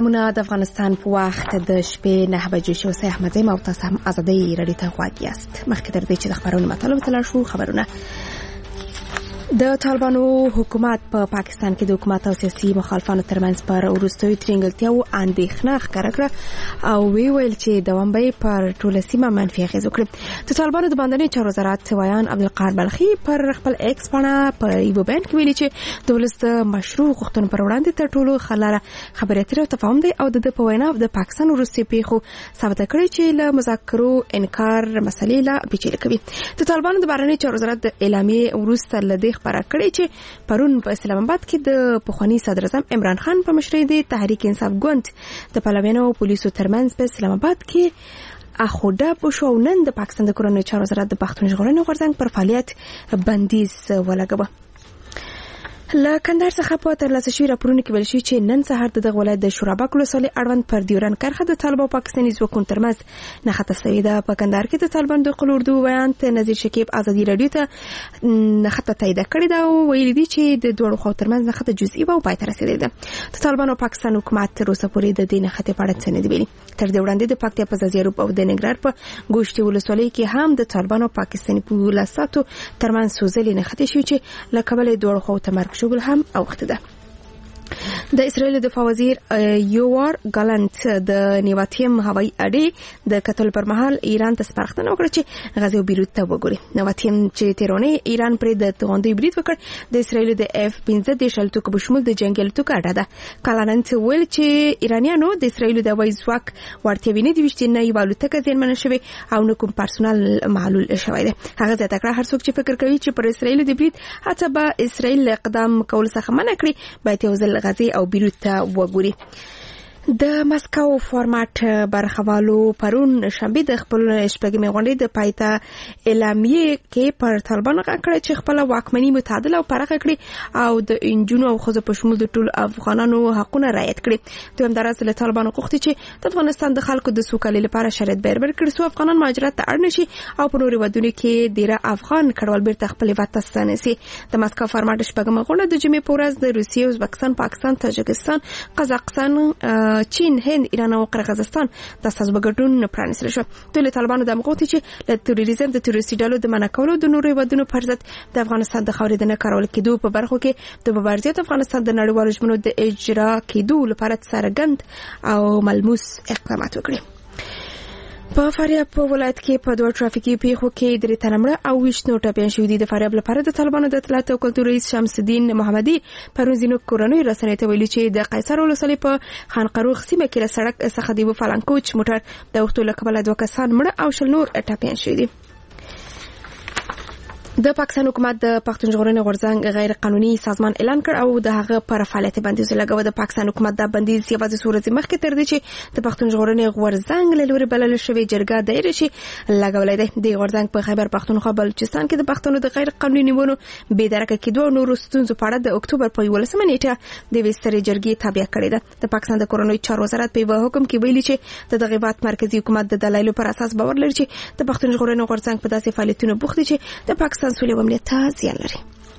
سلامونه د افغانستان په وخت د شپې 9 بجې شو. سه احمد زیم او تاسو هم ازادي رادیو ته غواړئ یاست. مخکې تر دې چې د خبرونو مطلب تلل شو خبرونه د طالبانو حکومت په پاکستان کې د حکومت او سیاسي مخالفانو ترمنځ پر وروستیو ترنګلتیاو اندېښنه ښکاره کړه او ویل چې دوام به پر ټوله سیمه منفي اغېز وکړي. د طالبانو د باندني چارو وزارت ویان عبدالقادر بلخي پر خپل ایکس باندې په یو بیان کې ویلي چې د ولس د مشروع غوښتنو پر وړاندې تر ټولو خلاره خبرې اترې او تفاهم دی او د په وینا د پاکستان وروستي پیښو ثابته کړی چې له مذاکرو انکار مسلې لا پیچلې کوي. د طالبانو د بهرنی چارو وزارت د اعلامیې وروسته لدې خبره کړې چې پرون په اسلام آباد کې د پخوانی صدر اعظم عمران خان په مشرۍ د تحریک انصاف ګوند د پلویانو او پولیسو ترمنځ په اسلام آباد کې اخوده بشو نن د پاکستان د کورنۍ چارو وزارت د پښتون ژغورنې غورځنګ پر فعالیت بندیز ولګوه. له کندهار څخه په ترلاسه شوي راپورونو کې ویل شوي چې نن سهار د دغه ولایت د شورابک ولسوالۍ اړوند پر ډیورنډ کرښه د طالبانو او پاکستاني ځواکونو ترمنځ نښته شوې ده. په کندهار کې د طالبانو د قل اردو ویان نذیر شکیب ازادي رادیو ته نښته تایید کړې ده او ویلي دي چې د دوه خواو ترمنځ نښته جزئي او پای ته رسیدلې ده. د طالبانو او پاکستان حکومت تر اوسه پورې د دې نښتې په اړه څه نه دي ویلي. تر دې وړاندې د پکتیا په زیروب او د ننګرهار په ګوشتي ولسوالۍ کې هم د طالبانو او پاکستاني پولیسو ترمنځ سوزلې نښتې شوې چې له کبله دوه خواو ته مرګ شوبل هم اوخته ده. د اسرائیل دفاع وزیر یوار ګالانت د نیواتیم هوایي اډې د قتل پر مهال ایران ته سپارښتنه وکړه چې غزه او بیروت ته وګوري. نیواتیم چې تیرونه ایران پر د توغندي برید وکړ د اسرائیل د F-15 شلتوک بشمول د جنگل توک اډه ده. ګالانت ویل چې ایرانیانو د اسرائیل د وایي ځواک ورتیوي نه دی وشتي نه یو الوتکه ځینمن شوی او نه کوم پرسونل معلول شوی دی. هغه زیاته کړه هر څوک چې فکر کوي چې پر اسرائیل د برید حتی به اسرائیل اقدام کول څخه منع کړي باید یو ځل غزه او بیروت ته وګوري. د مسکو فارمات برخوالو پرون شنبه د خپل شپږمې غونډې د پایته اعلامیه کې پر طالبانو غږ چې خپل واکمنۍ متعادل او پرخه کړي او د انجونو او خزو په شمول د ټول افغانانو حقونه رعایت کړي. دویم درس له طالبانو غوښتي چې د افغانستان د خلکو د سوکالۍ لپاره شرایط برابر کړي سو افغانان مهاجرت ته اړ نشي او په نورو ودونو کې ډیره افغان کډوال بیرته خپل وطن ستنسي. د مسکو فارمات شپږمه غونډه د جمعې په ورځ د روسیې، ازبکستان، پاکستان، تاجکستان، قزاقستان، چین، هند، ایران او قرغیزستان د سازمان ګډون پرانیستل شو. د طالبانو د مغوتی چې له تروریزم د تروریستي ډلو د منع کولو د نورو ودونو پر ضد د افغانستان د خاورې د نه کارول کېدو په برخو کې د مبارزې افغانستان د نړیوالو ژمنو د اجرا کېدو لپاره څرګند او ملموس اقدامات وکړي. په فاریاب په ولایت کې په دوه ټرافیکي پیښو کې درې تنه مړه او 20 نور ټپیان شوي دي. د فاریاب لپاره د طالبانو د اطلاعات او کلتور رئیس شمس الدین محمدي پرون ځینو کورنیو رسنیو ته ویلي چې د قیصر ولسوالۍ په خانقروغ سیمه کې له سړک څخه د یو فلانکوچ موټر د وختو له کبله 2 کسان مړه او 20 نور ټپیان شوي دي. د پاکستان حکومت د پښتون ژغورنې غورځنګ غیر قانوني سازمان اعلان کړ او د هغه پر فعالیت بندیز لګاوه. د پاکستان حکومت د بندیز یوازې څو مخکې تر دې چې د پښتون ژغورنې غورځنګ له لوري بلل شوی جرګه دایره شي لګولای دی. د غورځنګ په خیبر پښتونخوا بلوچستان کې د پښتنو د غیر قانوني نیولو بې درکه کېدو او نورو ستونزو په اړه د اکتوبر په 11 نیټه د وسترې جرګې تابع کړې ده. د پاکستان د کورنۍ چارو وزارت په یو حکم کې ویلي چې د دغه مرکزی حکومت د دلایلو پر اساس باور لري چې د پښتون ژغورنې غورځنګ په داسې فعالیتونو بوخت دي چې د پاکستان سولې او امنیت زیان لري.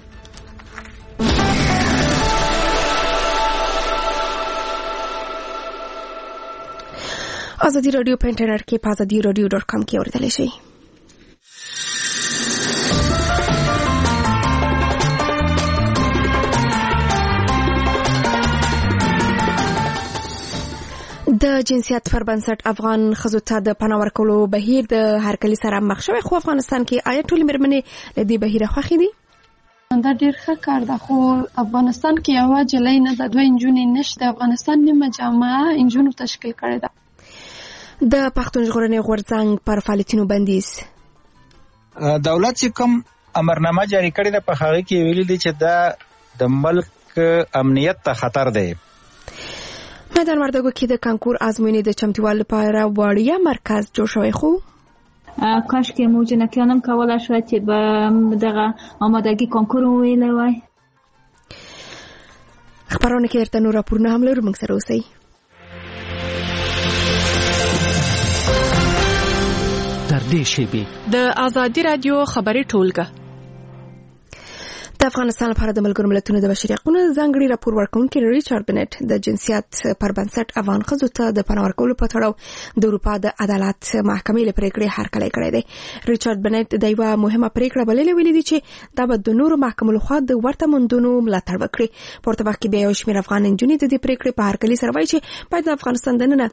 ازادي رادیو په انټرنیټ کې په azadiradio.com کې اوریدلای شئ. د جنسیت پر بنسټ افغان ښځو ته د پناه ورکولو بهیر د هرکلي سره مخ شوی خو افغانستان کې آیا ټولې مېرمنې له دې بهیره خوښې دي؟ دا ډېر ښه کار ده خو افغانستان کې یوه جلۍ نه ده، 2 نجونې نشته. افغانستان نیمه جامعه نجونو تشکیل کړې ده. د پښتون ژغورنې غورځنګ پر فعالیتونو بندیز دولت چې کوم امرنامه جاری کړې ده په هغه کې ویلي دي چې دا د ملک امنیت ته خطر دی. میدان وردګو کې د کانکور ازموینې د چمتووالي لپاره وړیا مرکز جوړ شوی خو کاش کې موږ جنکیانم کوله شو چې به دغه آمادګي کانکور ویلې وای. خبرونه کې ارته نور راپورونه هم لرو، موږ سره اوسئ. تر دې شیبې د ازادي رادیو خبري ټولګه د افغانستان لپاره د ملګرو ملتونو د بشري حقوقو ځانګړي راپور ورکونکي ریچارډ بنټ د جنسیت پر بنسټ افغان ښځو ته د پناه ورکولو په تړاو د اروپا د عدالت محکمې له پریکړې هرکلی کړی دی. ریچارډ بنټ د یوه مهمه پریکړه بللې ویلي دي چې دا به د نورو محکمو لخوا د ورته موندنو ملاتړ وکړي. پورته وخت کې بیا یو شمېر افغان نجونې د دې پریکړې په هرکلي سره وایي چې باید د افغانستان دننه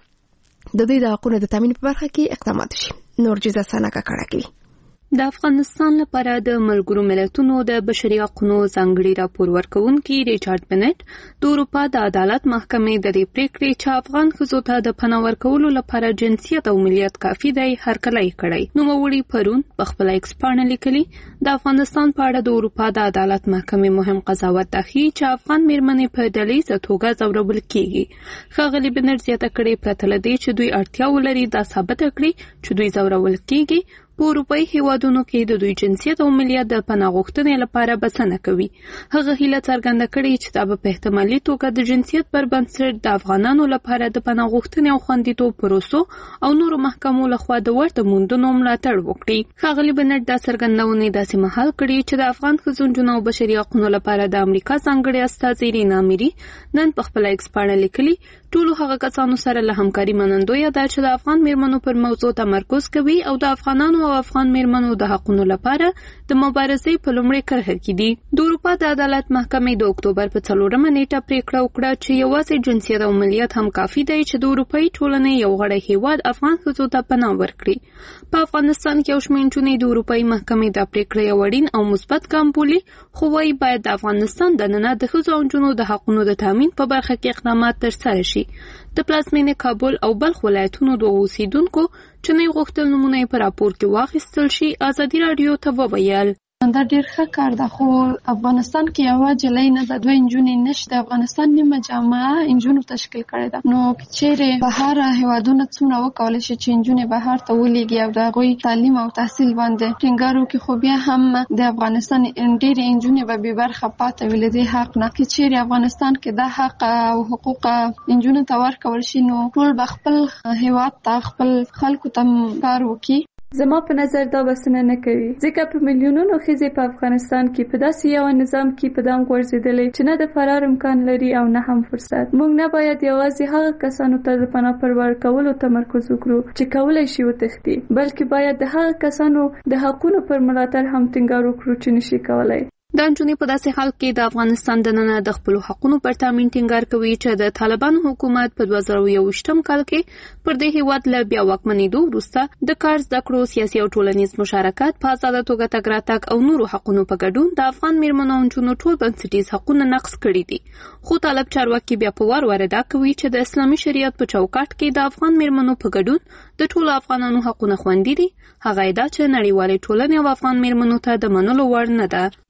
د دوی د حقوقو د تامین په برخه کې اقدامات وشي. نورجیزه سانکا کړه کوي. د افغانستان لپاره د ملګرو ملتونو د بشري حقوقو ځانګړي راپور ورکونکي ریچارډ بنټ د اروپا د عدالت محکمې د دې پریکړې چې افغان ښځو ته د پناه ورکولو لپاره جنسیت او ملیت کافي دی هرکلی کړی. نوموړي پرون په خپل ایکس پاڼه لیکلي د افغانستان په اړه د اروپا د عدالت محکمې مهم قضاوت دا ښيي چې افغان میرمنې په ډلهییزه توګه ځورول کیږي. ښاغلي بنټ زیاته کړې پرته له دې چې دوی اړتیا ولري دا ثابته کړي چې دوی ځورول کیږي په اروپایي هیوادونو کې د دوی جنسیت او ملیت د پناه غوښتنې لپاره بسنه کوي. هغه هیله څرګنده کړې چې دا به په احتمالي توګه د جنسیت پر بنسټ د افغانانو لپاره د پناه غوښتنې او خوندیتوب پروسو او نورو محکمو لخوا د ورته موندنو ملاتړ وکړي. ښاغلي بنټ دا څرګندونې داسې مهال کړي چې د افغان ښځو نجونو او بشري حقوقو لپاره د امریکا ځانګړي استازي رینا میري نن په خپل ایکس پاڼه لیکلي ټولو هغه کسانو سره له همکاري منندویه ده چې د افغان میرمنو پر موضوع تمرکز کوي او د افغانانو او افغان میرمنو د حقوقو لپاره د مبارزې په لومړۍ کرښه کې دي. د اروپا د عدالت محکمې د اکتوبر په 4مه نیټه پریکړه وکړه چې یوازې جنسیت او ملیت هم کافي دی چې د اروپایي ټولنې یو غړی هیواد افغان ښځو ته پناه ورکړي. په افغانستان کې یو شمېر نجونې د اروپایي محکمې د پریکړې یو اړین او مثبت ګام بولي، خو وايي باید د افغانستان دننه د ښځو او نجونو د حقوقو د تامین په برخه کې اقدامات ترسره شي. د پلازمینې کابل او بلخ ولایتونو د اوسیدونکو چې نه غوښتل نمونه په راپور کې واخیستل شي ازادي رادیو ته وویل دا ډیر ښه کار ده، خو افغانستان کې یوه جلۍ نه د دوه نجونې نشته. افغانستان نیمه جامعه نجونو تشکیل کړې ده. نو چیرې بهر هیوادونه څومره وکولی شي چې نجونې بهر ته ولیږي او د هغوی تعلیم او تحصیل باندې ټینګار وکړي، خو بیا هم د افغانستان ډېرې نجونې به بې برخه پاتې وي له دې حق نه. که چیرې افغانستان کې دا حق او حقوق نجونو ته ورکول شي نو ټول به خپل هیواد ته خپل خلکو ته کار وکړي. زما په نظر دا بسنه نه کوي، ځکه په میلیونونو ښځې په افغانستان کې په داسې یو نظام کې په دام غورځېدلې چې نه د فرار امکان لري او نه هم فرصت. موږ نه باید یوازې هغه کسانو ته د پناه پر ورکولو تمرکز وکړو چې کولی شي وتښتي، بلکې باید د هغه کسانو د حقونو پر ملاتړ هم ټینګار وکړو چې نشي کولای. دا نجونې په داسې حال کې د افغانستان دننه د خپلو حقونو پر تامین ټینګار کوي چې د طالبانو حکومت په 2021 کال کې پر دې هیواد له بیا واکمنېدو وروسته د کار زده کړو، سیاسي او ټولنیز مشارکت، په ازاده توګه تګ راتګ او نورو حقونو په ګډون د افغان میرمنو او نجونو ټول بنسټیز حقونه نقض کړي دي. خو طالب چارواکي بیا په وار ادا کوي چې د اسلامي شریعت په چوکاټ کې د افغان میرمنو په ګډون د ټولو افغانانو حقونه خوندي دي. هغه ادعا چې نړیوالې ټولنې او افغان میرمنو ته د منلو وړ نه ده.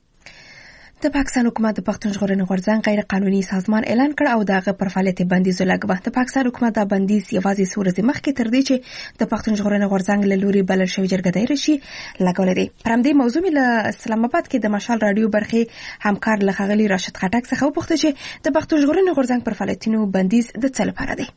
د پاکستان حکومت د پښتون ژغورنې غورځنګ غیر قانوني سازمان اعلان کړ او دغه پر فعالیت بندیز لګوه. د پاکستان حکومت دا بندیز یوازې څو ورځې مخکې تر دې چې د پښتون ژغورنې غورځنګ له لوري بلل شوی جرګه دایره شي لګولې دی. پر همدې موضوع له اسلام آباد کې د مشال رادیو برخې همکار لغغلی راشد خټک څخه وپوښتل چې د پښتون ژغورنې غورځنګ پر فعالیتونو بندیز د څه لپاره دی.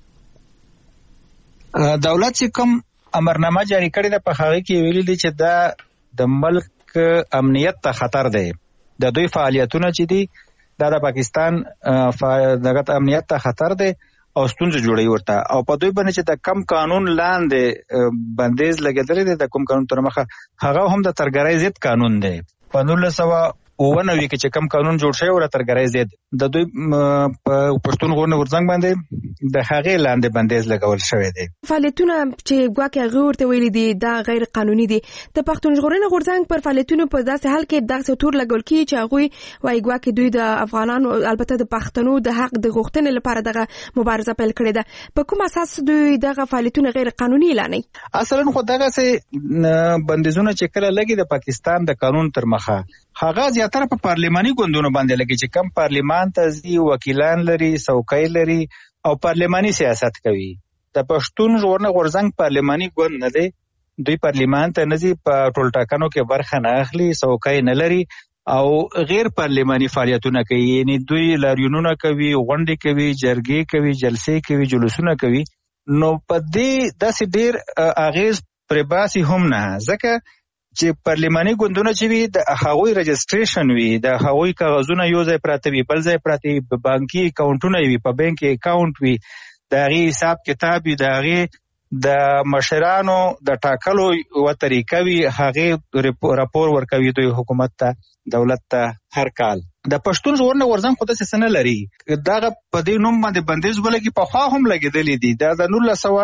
دولت چې کوم امرنامه جاری کړې ده په هغه کې ویلي دي چې دا د ملک امنیت ته خطر دی. د دوی فعالیتونه چې دي دا د پاکستان دغه امنیت ته خطر دی او ستونزه جوړوي ورته، او په دوی باندې چې د کم قانون لاندې بندیز لګیدلی دی، د کوم قانون تر مخه هغه هم د ترګرۍ ضد قانون دی. په 1999 کې چې کم قانون جوړ شوی و ترګرۍ ضد د دوی په پښتون ژغورنې غورځنګ باندې د هغې لاندې بندیز لګول شوی دی. فعالیتونه چې ګواکې هغه ورته ویلي دي دا غیر قانوني دي. د پښتون ژغورنې غورځنګ پر فعالیتونو په داسې حال کې دغه تور لګول کیږي چې هغه وايي ګواکې دوی د افغانانو البته د پښتنو د حق د غوښتنې لپاره دغه مبارزه پیل کړې ده. په کوم اساس دوی دغه فعالیتونه غیر قانوني اعلانوي؟ اصلا خو دغه سه بندیزونه چې کله لګي د پاکستان د قانون تر مخه هغه زیاتره په پارلماني ګوندونو باندې لګي چې کم پارلمان ته ځي، وکیلان لري، څوکۍ لري او پارلماني سیاست کوي. د پښتون ژغورنې غورځنګ پارلماني ګوند نه دی، دوی پارلمان ته نه ځي، په ټولټاکنو کې برخه نه اخلي، څوکۍ نه لري او غیر پارلماني فعالیتونه کوي. یعنی دوی لاریونونه کوي، غونډې کوي، جرګې کوي، جلسې کوي، جلوسونه کوي. نو په دې داسې ډېر اغیز پرې باسي هم نه، ځکه چې پارلماني ګوندونه چې وي د هغوی رجسټریشن وي، د هغوی کاغذونه یو ځای پراته وي، بل ځای پراته وي، بانکي اکاونټونه وي، په بانک اکاونټ وي، د هغې حساب کتاب وي، د هغې د مشرانو د ټاکلو یوه طریقه وي، هغې راپور ورکوي دوی حکومت ته، دولت ته هر کال. د پښتون ژغورنې غورځنګ خو داسې څه نه لري، دغه په دې نوم باندې بندیز ولګي، پخوا هم لګېدلي دي. دا د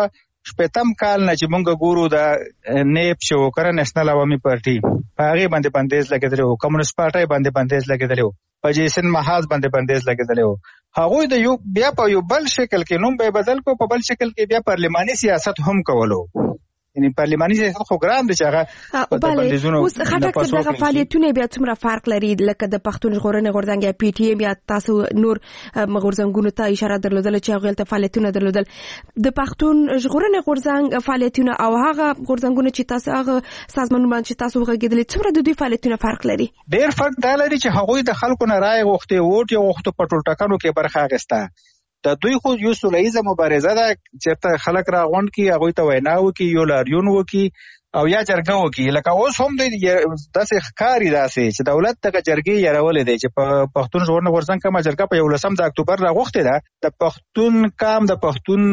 1960 کال نه چې موږ ګورو د نیب چې وکړه نېشنل عوامي پارټي، په هغې باندې بندیز لګېدلی و، کمونیست پارټۍ باندې بندیز لګېدلی و، په جیسن محاذ باندې بندیز لګېدلی و. هغوی د بیا په یو بل شکل کې نوم به بدل کو، په بل شکل کې بیا پارلماني سیاست هم کولو. یعنی پارلماني سیاست خو ګران دی چې هغه د بندیزونو اوس خټک صاحب دغه فعالیتونه بیا څومره فرق لري، لکه د پښتون ژغورنې غورځنګ یا پی ټی ایم یا تاسو نور غورځنګونو ته اشاره درلودله چې هغوی هلته فعالیتونه درلودل. د پښتون ژغورنې غورځنګ فعالیتونه او هغه غورځنګونه چې تاسو هغه سازمانونه چې تاسو وغږېدلې، څومره د دوی فعالیتونه فرق لري؟ ډېر فرق دا لري چې هغوی د خلکو نه رایې غوښتې، ووټ یې غوښتو، په ټولټاکنو کې برخه اخیسته. د دوی خو یو سوله ییزه مبارزه ده، چېرته خلک راغونډ کړي، هغوی ته وینا وکړي، یو لاریون وکړي او یا جرګه وکړي. لکه اوس هم دوی داسې ښکاري داسې چې دولت دغه جرګې یارولې دی چې په پښتون ژغورنې غورځنګ کومه جرګه په 11 د اکتوبر راغوښتې ده، د پښتون قام، د پښتون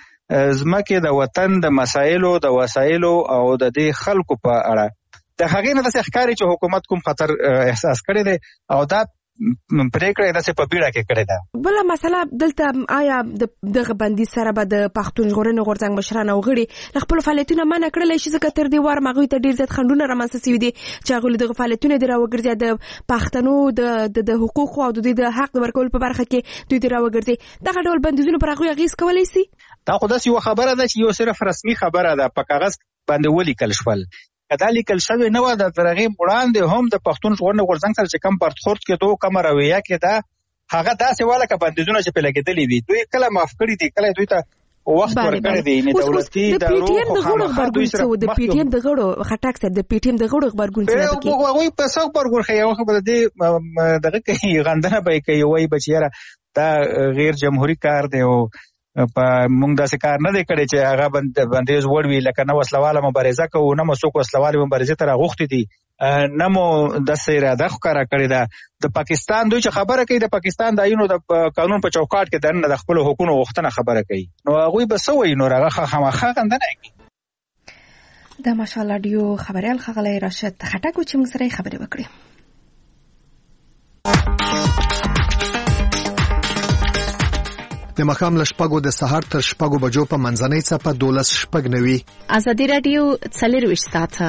ځمکې، د وطن د مسایلو، د وسایلو او د دې خلکو په اړه د هغې نه داسې ښکاري چې حکومت کوم خطر احساس کړی دی او دا پریکړه داسې په بیړه کې کړې ده. بله مسله دلته، آیا دغه بندیز سره به د پښتون ژغورنې غورځنګ مشران او غړي له خپلو فعالیتونه منع کړلی شي؟ ځکه تر دې وار هغوی ته ډېر زیات خنډونه رامنځته سوي دي چې هغوی له دغه فعالیتونه دې راوګرځي، د پښتنو د حقوقو او د دوی د حق د ورکولو په برخه کې دوی دې راوګرځي. دغه ډول بندیزونه پر هغوی اغېز کولی سي؟ دا خو داسې یوه خبره ده چې یو صرف رسمي خبره ده، په کاغذ باندې ولیکل شول. که دا لیکل شوې نه وه، د تر هغې وړاندې هم د پښتون ژغورنې غورځنګ سره چې کوم برخورد کېدو، کومه رویه کېده، هغه داسې وه لکه بندیزونه چې پرې لګېدلي وي. دوی کله معاف کړي دي، کله دوی ته وخت ورکړی دی. دولتي ادارو خو خامخا دوی سره د پی ټي ایم د غړو خټک صاحب د پی ټي ایم د غړو غبرګون څه دی؟ هغوی په څه غبرګون ښیي؟ هغه به د دې دغه کوي، غندنه به یې کوي، وایي به چې یاره دا غیر جمهوري کار دی او په موږ داسې کار نه دی کړی چې هغه بندیز وړوي، لکه نه وسلواله مبارزه کوو، نه مو څوک وسلوالې مبارزې ته راغوښتي دي، نه مو داسې اراده ښکاره کړې ده. د پاکستان دوی چې خبره کوي، د پاکستان د آیینو د قانون په چوکاټ کې دننه د خپلو حقونو غوښتنه خبره کوي، نو هغوی به څه وایي؟ نو هغه خامخا غندنه کوي. د ماشاءالله راډیو خبریال ښاغلی راشد خټک و چې موږ سره یې خبرې وکړې. د ماښام له 6 د سهار تر 6 بجو په منځنۍ څپه 12:09. ازادي راډیو 24 ساعته.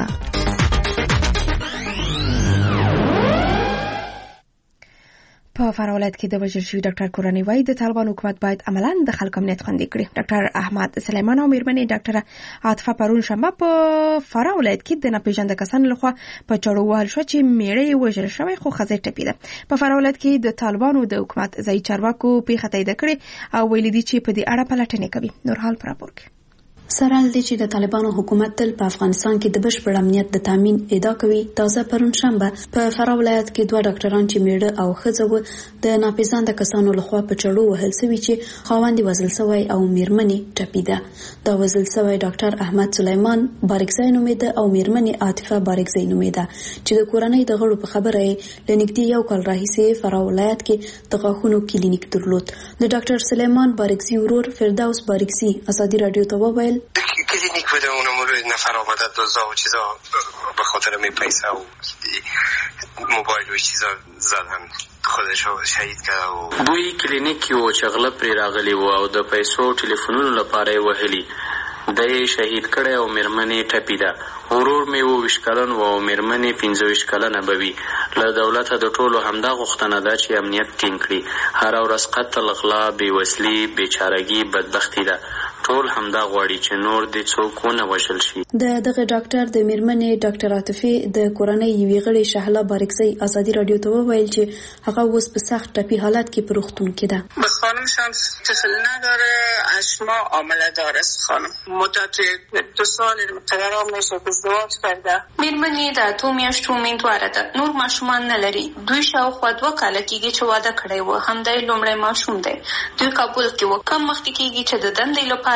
په فراه ولایت کې د وژل شوي ډاکټر کورنۍ وایي د طالبان حکومت باید عملاً د خلکو امنیت خوندي کړي. ډاکټر احمد سلیمان او میرمنې ډاکټره عاطفه پرون شنبه په فراه ولایت کې د ناپېژانده کسانو لخوا په چاړو وهل شوه چې میړه یې وژل شوی خو ښځه یې ټپېده. په فراه ولایت کې د طالبانو د حکومت ځایي چارواکو پیښه تایید کړې او ویلي دي چې په دې اړه پلټنې کوي. نورحال په راپور کې سره ل دې چې د طالبانو حکومت تل په افغانستان کې د بشپړ امنیت د تامین ادعا کوي، تازه پرون شنبه په فراه ولایت کې 2 ډاکټران چې میړه او ښځه و د ناپېژانده کسانو لخوا په چړو وهل شوي چې خاوند وژل شوی او میرمنې ټپېده. دا وژل شوی ډاکټر احمد سلیمان بارکزی نومېده او میرمنې عاطفه بارکزی نومېده چې د کورنۍ د غړو په خبره یې له نږدې یو کال راهیسې فراه ولایت کې د غاښونو کلینیک درلود. د ډاکټر سلیمان بارکزی ورور فردوس بارکزی ازادي راډیو ته وویل کلینیک بوده، اونم روی نفر آمده دزدا و چیزا به خاطر می پیسه و موبایل و چیزا زدن خودشو شهید کرده و دوی کلینیک و چغله پری راغلی و او د پیسو ټلیفونونو لپاره وهلی د شهید کړي او میرمنې ټپیده. ورور مې 20 کلن و او میرمنې 25 کلنه بوي. له دولت د ټولو همدا غوښتنه ده چې امنیت ټینګ کړي. هر ورځ قتل، غلا، بېوزلي، بیچارګي، بدبختي ده. ټول همدا غواړي چې نور دې څوک ونه وژل شي. دغه ډاکټر د میرمنې ډاکټر عاطفه د کورنۍ یوې غړي شهلا بارکزی ازادي راډیو ته وویل چې هغه اوس په سخت ټپي حالت کې په روغتون کې ده. به خانمشان اتصال نداره، اشما عامله داره. خانم مدت 2 سال مقررام نشه که ازدواج کرده. میرمنې د 2 میاشتو امیندواره ده، نور ماشومان نه لري. دوی شاوخوا 2 کاله کېږي چې واده کړی و، همدای لومړی ماشوم دی. دوی کابل کې و، کم مخکې کېږي چې د دندې لپاره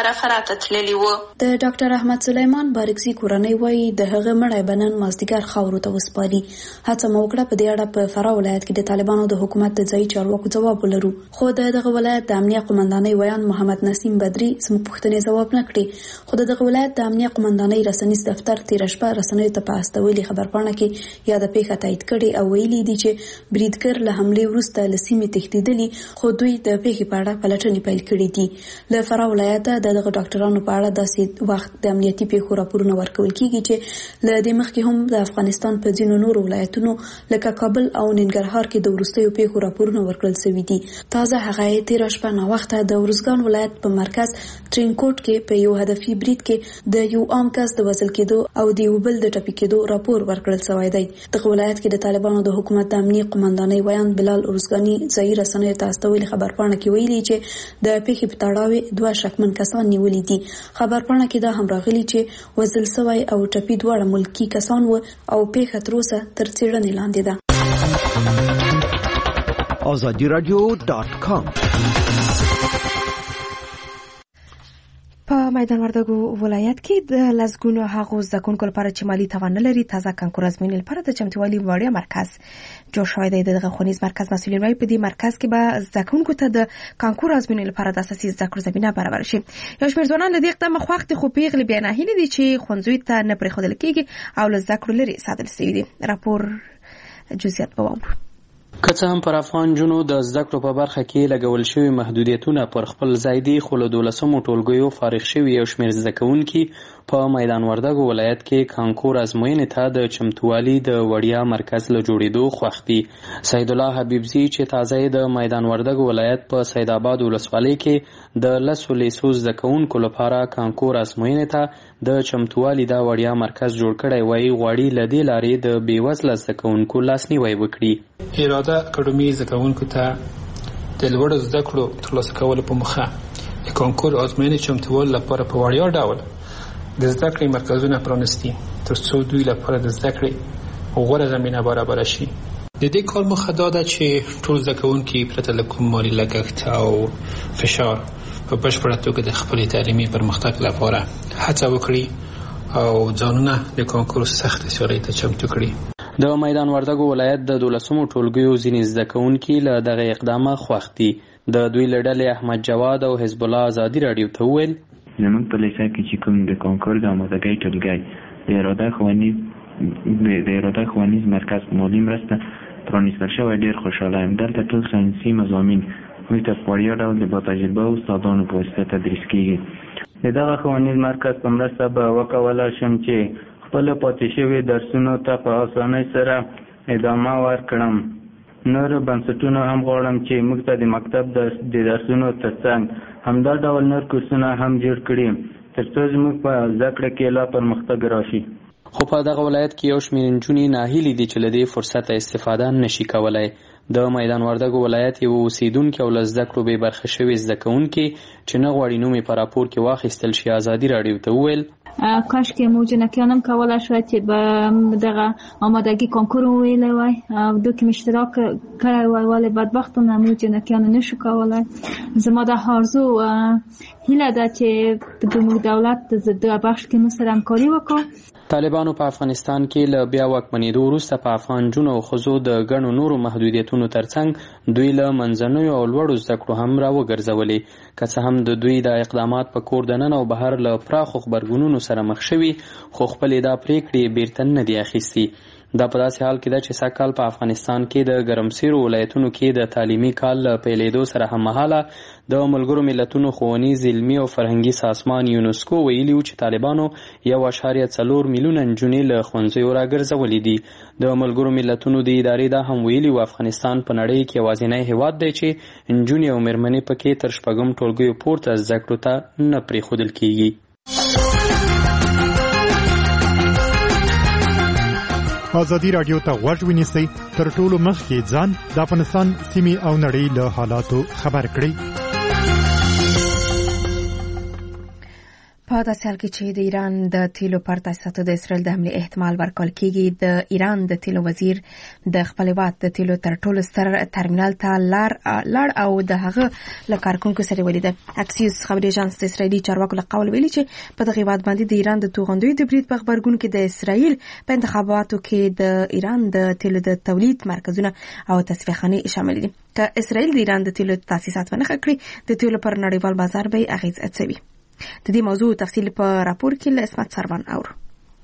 لپاره فراه ته تللي وو. د ډاکټر احمد سلیمان بارکزي کورنۍ وایي د هغه مړی به نن مازدیګر خاورو ته وسپاري. هڅه مو وکړه په دې اړه په فراه ولایت کې د طالبانو د حکومت د ځایي چارواکو ځواب ولرو، خو دغه ولایت د امنیه قومندانۍ ویان محمد نسیم بدري زموږ پوښتنې ځواب نه کړې. خو دغه ولایت د امنیه قومندانۍ رسنیز دفتر تېره شپه رسنیو ته په استولي خبرپاڼه کې یاده پیښه تایید کړې او ویلي دي چې بریدګر له حملې وروسته له سیمې تښتېدلي، خو دوی د پیښې په اړه پلټنې پیل کړې دي. له فراه ولایته دغه ډاکټرانو په اړه داسې وخت د امنیتي پیښو راپورونه ورکول کیږي چې له دې مخکې هم د افغانستان په ځینو نورو ولایتونو لکه کابل او ننګرهار کې د وروستیو پیښو راپورونه ورکړل شوي دي. تازه هغه تېره شپه ناوخته د ارزګان ولایت په مرکز ترینکوټ کې په یو هدفي برید کې د یو عام کس د وژل کېدو او د یو بل د ټپي کېدو راپور ورکړل شوی دی. دغه ولایت کې د طالبانو د حکومت د امنیه قومندانۍ ویان بلال ارزګاني ځایي رسنیو ته استولي خبرپاڼه کې ویلي چې د پیښې په تړاو 2 شکمن کسان نیولي دي. خبرپاڼه کې دا هم راغلي چې وژل شوی او ټپي دواړه ملکي کسان و او پیښه تر اوسه تر څېړنې لاندې ده. azadiradio.com په میدان وردګو ولایت کې د لسګونو هغو زده کوونکو لپاره چې مالي توان نه لري تازه کانکور ازموینې لپاره د چمتووالي وړیا مرکز جوړ شوی دی. دغه ښوونیز مرکز مسؤلین وايي په دې مرکز کې به زده کوونکو ته د کانکور ازموینې لپاره د اساسي زده کړو زمینه برابر شي. یو شمېر ځوانان د دې اقدام خوښ دي، خو پیغلې بیا ناهیلې دي چې ښوونځیو ته نه پرېښودل کېږي او له زده کړو لرې ساتل شوي دي. راپور جزئیات به واورو. که څه هم پر افغان جنو د زده کړو په برخه کې لګول شوي محدودیتونه پر خپل ځای دي، خو له 12مو ټولګیو فارغ شوي یو شمېر زده کوونکي په میدان وردګو ولایت کې کانکور ازموینې ته د چمتووالي د وړیا مرکز له جوړېدو خوښ دي. سید الله حبیبزي چې تازه د میدان وردګو ولایت په سید آباد ولسوالۍ کې د 10 لیسو زده کوونکو لپاره کانکور ازموینې ته د چمتووالي دا وړیا مرکز جوړ کړی وایي غواړي له دې لارې د بېوزله زده کوونکو لاسنیوی وکړي. اراده اکاډمي زده کوونکو ته د لوړو زده کړو ترلاسه کولو په موخه د کانکور ازموینې چمتووالي لپاره په وړیا ډول د زده کړې مرکزونه پرانیستي تر څو دوی لپاره د زده کړې غوره زمینه برابره شي. د دې کار موخه دا ده چې ټول زده کوونکي پرته له کوم مالي لګښت او فشار په بشپړه توګه د خپلې تعلیمي پرمختګ لپاره هڅه وکړي او ځانونه د کانکور سخت سیالۍ ته چمتو کړي. د میدان وردګو ولایت د 12مو ټولګیو ځینې زده کوونکي له دغه اقدامه خوښ دي. د دوی له ډلې احمد جواد او حزب الله ازادي راډیو ته وویل زموږ په لیسه کې چې کوم د کانکور د آمادګۍ ټولګی د اراده ښوونیز مرکز مالي مرسته پرانیستل شوی ډېر خوشحاله یم. دلته ټول ساینسي مضامین موږ ته په وړیا ډول د باتجربه استادانو په واسطه تدریس کیږي. د دغه ښوونیز مرکز په مرسته به وکولای شم چې خپل پاتې شوي درسونو ته په اسانۍ سره ادامه ورکړم. نور بنسټونه هم غواړم چې موږ ته د مکتب د درسونو ترڅنګ همدا ډول نور کورسونه هم جوړ کړي تر څو زموږ په زده کړه کې لا پرمختګ راشي. خو په دغه ولایت کې یو شمېر نجونې ناهیلې دي چې له دې فرصته استفاده نشي کولی. د میدان وردګو ولایت یو اوسیدونکي او له زده کړو بې برخې شوي زده کوونکي چې نه غواړي نوم یې په راپور کې واخیستل شي ازادي راډیو ته وویل کاش کې مو جنکیانم کولی شوی چې به دغه آمادګي کانکور وویلی وای او دوی کې اشتراک کړی وای، ولې بدبختانه مو جنکیانو نشو کولی. زما د آرزو هیله ده چې زموږ دولت د دغه بخش کې موږ سره همکاري وکړي. طالبانو په افغانستان کې له بیا واکمنېدو وروسته په افغان جنو او ښځو د ګڼو نورو محدودیتونو ترڅنګ دوی له منځنیو او لوړو زده کړو هم راوګرځولې. که څه هم د دوی دا اقدامات په کور دننه او بهر له پراخو غبرګونونو سره مخ شوي، خو خپلې دا پریکړې بیرته نه دي اخیستي. دا په داسې حال کې ده چې سږکال په افغانستان کې د ګرمسیرو ولایتونو کې د تعلیمي کال له پیلېدو سره هممهاله د ملګرو ملتونو ښوونیز علمي او فرهنګي سازمان یونسکو ویلي و چې طالبانو 1.4 میلیونه نجونې له ښوونځیو راګرځولې دي. د ملګرو ملتونو د ادارې دا هم ویلي و افغانستان په نړۍ کې یوازینی هیواد دی چې نجونې او مېرمنې پکې تر 6 ټولګیو پورته زده کړو ته نه پرېښودل کېږي. ازادي راډیو ته غوږ ونیسئ، تر ټولو مخکې ځان د افغانستان سیمې او نړۍ له حالاتو خبر کړئ. په داسې حال کې چې د ایران د تیلو پر تاسیساتو د اسرائیل د حملې احتمال ورکول کېږي، د ایران د تیلو وزیر د خپل هیواد د تیلو تر ټولو ستر ترمینل ته لاړ او د هغه له کارکونکو سره ولید. اکسیوس خبري اژانس د اسرائیلي چارواکو له قول ویلي چې په دغه هیواد باندې د ایران د توغندوی د برید په خبرګون کې د اسرائیل په انتخاباتو کې د ایران د تیلو د تولید مرکزونه او تصفیه‌خانې شامل دي. که اسرائیل د ایران د تیلو تاسیسات ونه کړي، د تیلو پر نړیوال بازار به اغیز اچوي. د دې موضوع تفصیل په راپور کې له اسمت سروان اورو.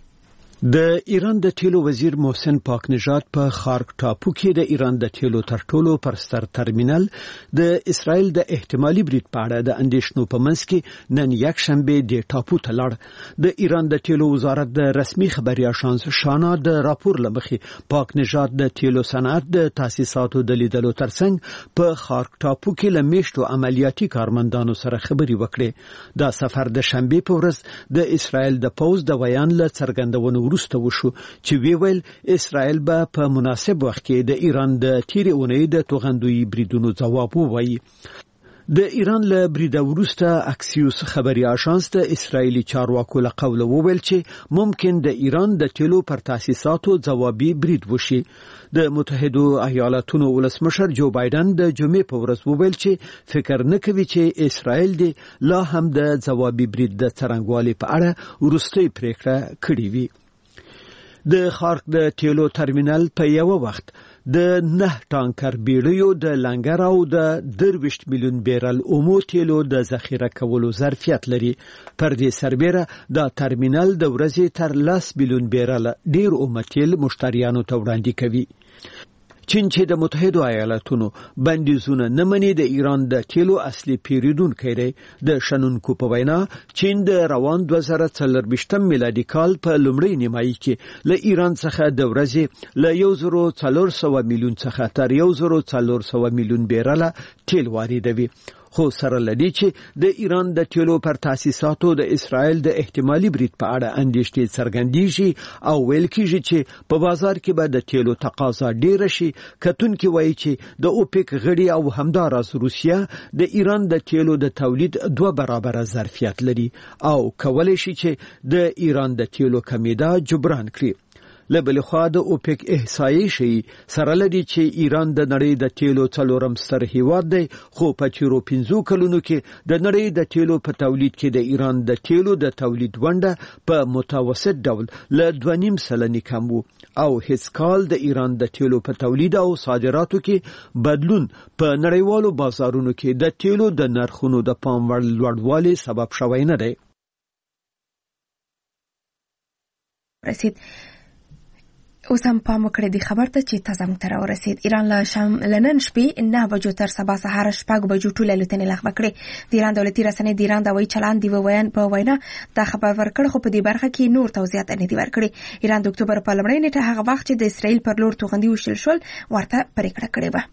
د ایران د تیلو وزیر محسن پاک نژاد په خارک ټاپو کې د ایران د تیلو تر ټولو پرستر ترمینل د اسرائیل د احتمالي برید په اړه د اندېښنو په منځ کې نن یک شنبه د ټاپو ته لاړ. د ایران د تیلو وزارت د رسمي خبري اژانس شانا د راپور لمخې پاک نژاد د تیلو صنعت د تاسیساتو د لیدلو ترڅنګ په خارک ټاپو کې له میشتو عملیاتي کارمندانو سره خبري وکړي. دا سفر د شنبه په ورځ د اسرائیل د پوز د بیان له څرګندونو وروسته وشو چې ویل اسرائیل به په مناسب وخت کې د ایران د تیرې اونۍ د توغندوی بریدونو ځواب ووایي. د ایران له برید وروسته اکسیوس خبري اژانس د اسرایلی چارواکو له قوله وویل چې ممکن د ایران د تیلو پر تاسیساتو ځوابي برید وشي. د متحده ایالاتونو ولسمشر جو بایدن د جمعې په ورځ وویل چې فکر نه کوي چې اسرائیل دی لا هم د ځوابي برید د څرنګوالي په اړه وروستۍ پریکړه کړې وي. د خارک د تیلو ترمینل په یو وخت د 9 ټانکر بیړیو د لنګر او د 23 میلیون بیرل اومو تیلو د ذخیره کولو ظرفیت لري. پر دې سربېره دا ترمینل د ورځې تر 10 میلیون بیرل ډیر اومو تیل مشتریانو ته وړاندې کوي. چین چې د متحده ایالاتونو بندیزونه نه مني د ایران د تیلو اصلي پیریدونکی دی. د شنونکو په وینا چین د روان 2024 میلادي کال په لومړۍ نیمایي کې له ایران څخه د ورځې له 1400 میلیون څخه تر 1400 میلیون بیرله تیل واردوي. خو سره لدی چې د ایران د تیلو پر تاسیساتو د اسرائیل د احتمالي برید په اړه اندېښنې څرګندېږي او ویل کېږي چې په بازار کې به د تیلو تقاضا ډېره شي. کتونکي وایي چې د اوپک غړي او همداراز روسیه د ایران د تیلو د تولید 2 برابره ظرفیت لري او کولای شي چې د ایران د تیلو کمیدا جبران کړي. لبل خوا د اوپک احصایې شي سره لدی چې ایران د نړۍ د تیلو څلورم ستر هیواد دی، خو په تیرو 15 کلونو کې د نړۍ د تیلو په تولید کې د ایران د تیلو د تولید ونډه په متوسط ډول له 2.5 سلنې کم وو او هیڅ کال د ایران د تیلو په تولید او صادراتو کې بدلون په نړیوالو بازارونو کې د تیلو د نرخونو د پام وړ لوړوالي سبب شوی نه دی. رسید اوس هم پام وکړئ د خبر ته چې تازه موږ ته راورسید. ایران له نن شپې 9 بجو تر سبا سهار 6 بجو ټولې الوتنې لغوه کړې. د ایران دولتي رسنۍ د ایران د هوایي چلند د په وینا دا خبر ورکړ، خو په دې برخه کې نور توضیحات نه دي ورکړي. ایران د اکتوبر په لومړۍ نیټه هغه وخت چې د اسرائیل پر لور توغندي وشل شول ورته پریکړه کړې وه.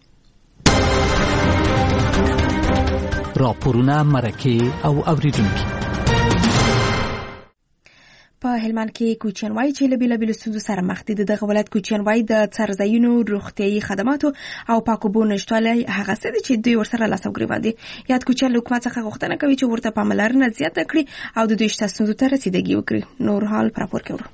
راپورونه مرکه او اوریدونکو. په هلمند کې کوچیان وایي چې له بیلابیلو ستونزو سره مخ دي. دغه ولایت کوچیان وایي د څرځایونو، روغتیايي خدماتو او پاکو اوبو نشتوالی هغه څه دي چې دوی ورسره لاس او ګریوان دي. یاد کوچیان له حکومت څخه غوښتنه کوي چې ورته پاملرنه زیاته کړي او د دوی شته ستونزو ته رسیدګي وکړي. نور حال په راپور کې ورو.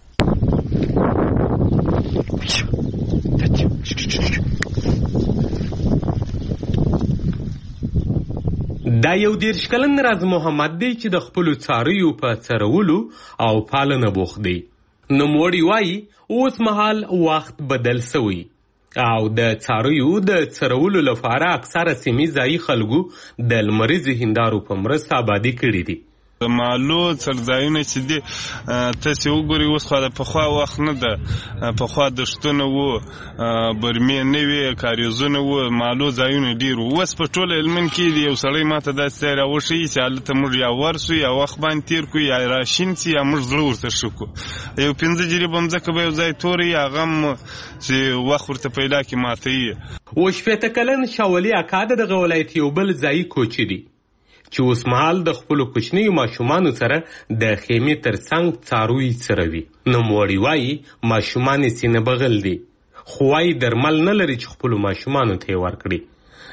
دا یو 30 کلن راز محمد دی چې د خپل څارویو په څرولو او پالنه بوخت دی. نوموړی وایي اوس مهال وخت بدل شوی او د څارویو د څرولو لپاره اکثره سیمې ځایي خلکو د لمریزې هندارو په مرسته آبادي کړي دي. مالو څرځایونه چې دي تاسې وګورئ اوس خو د پخوا وخت نه ده. پخوا دښتونه وو، برمې نه وې، کاریزونه وو، مالو ځایونه ډېر وو. اوس په ټوله هلمند کې یو سړی ماته داسې ځای راوښیي چې هلته موږ یا ورسو یا وخت باندې تېر کړو یا راشین سي یا موږ زړه ورته ښه کړو. یو 15 جریبه مځکه به یو ځای توره وي، هغه هم چې وخت ورته پیدا کړي ماته یې. 80 کلن شاولي اکا د دغه ولایت یو بل ځایي کوچي دی چې اوس مهال د خپلو کوچنیو ماشومانو سره د خیمې تر څنګ څاروي څروي. نوموړی وایي ماشومان یې سینه بغل دي، خو وایي درمل نه لري چې خپلو ماشومانو ته یې ورکړي.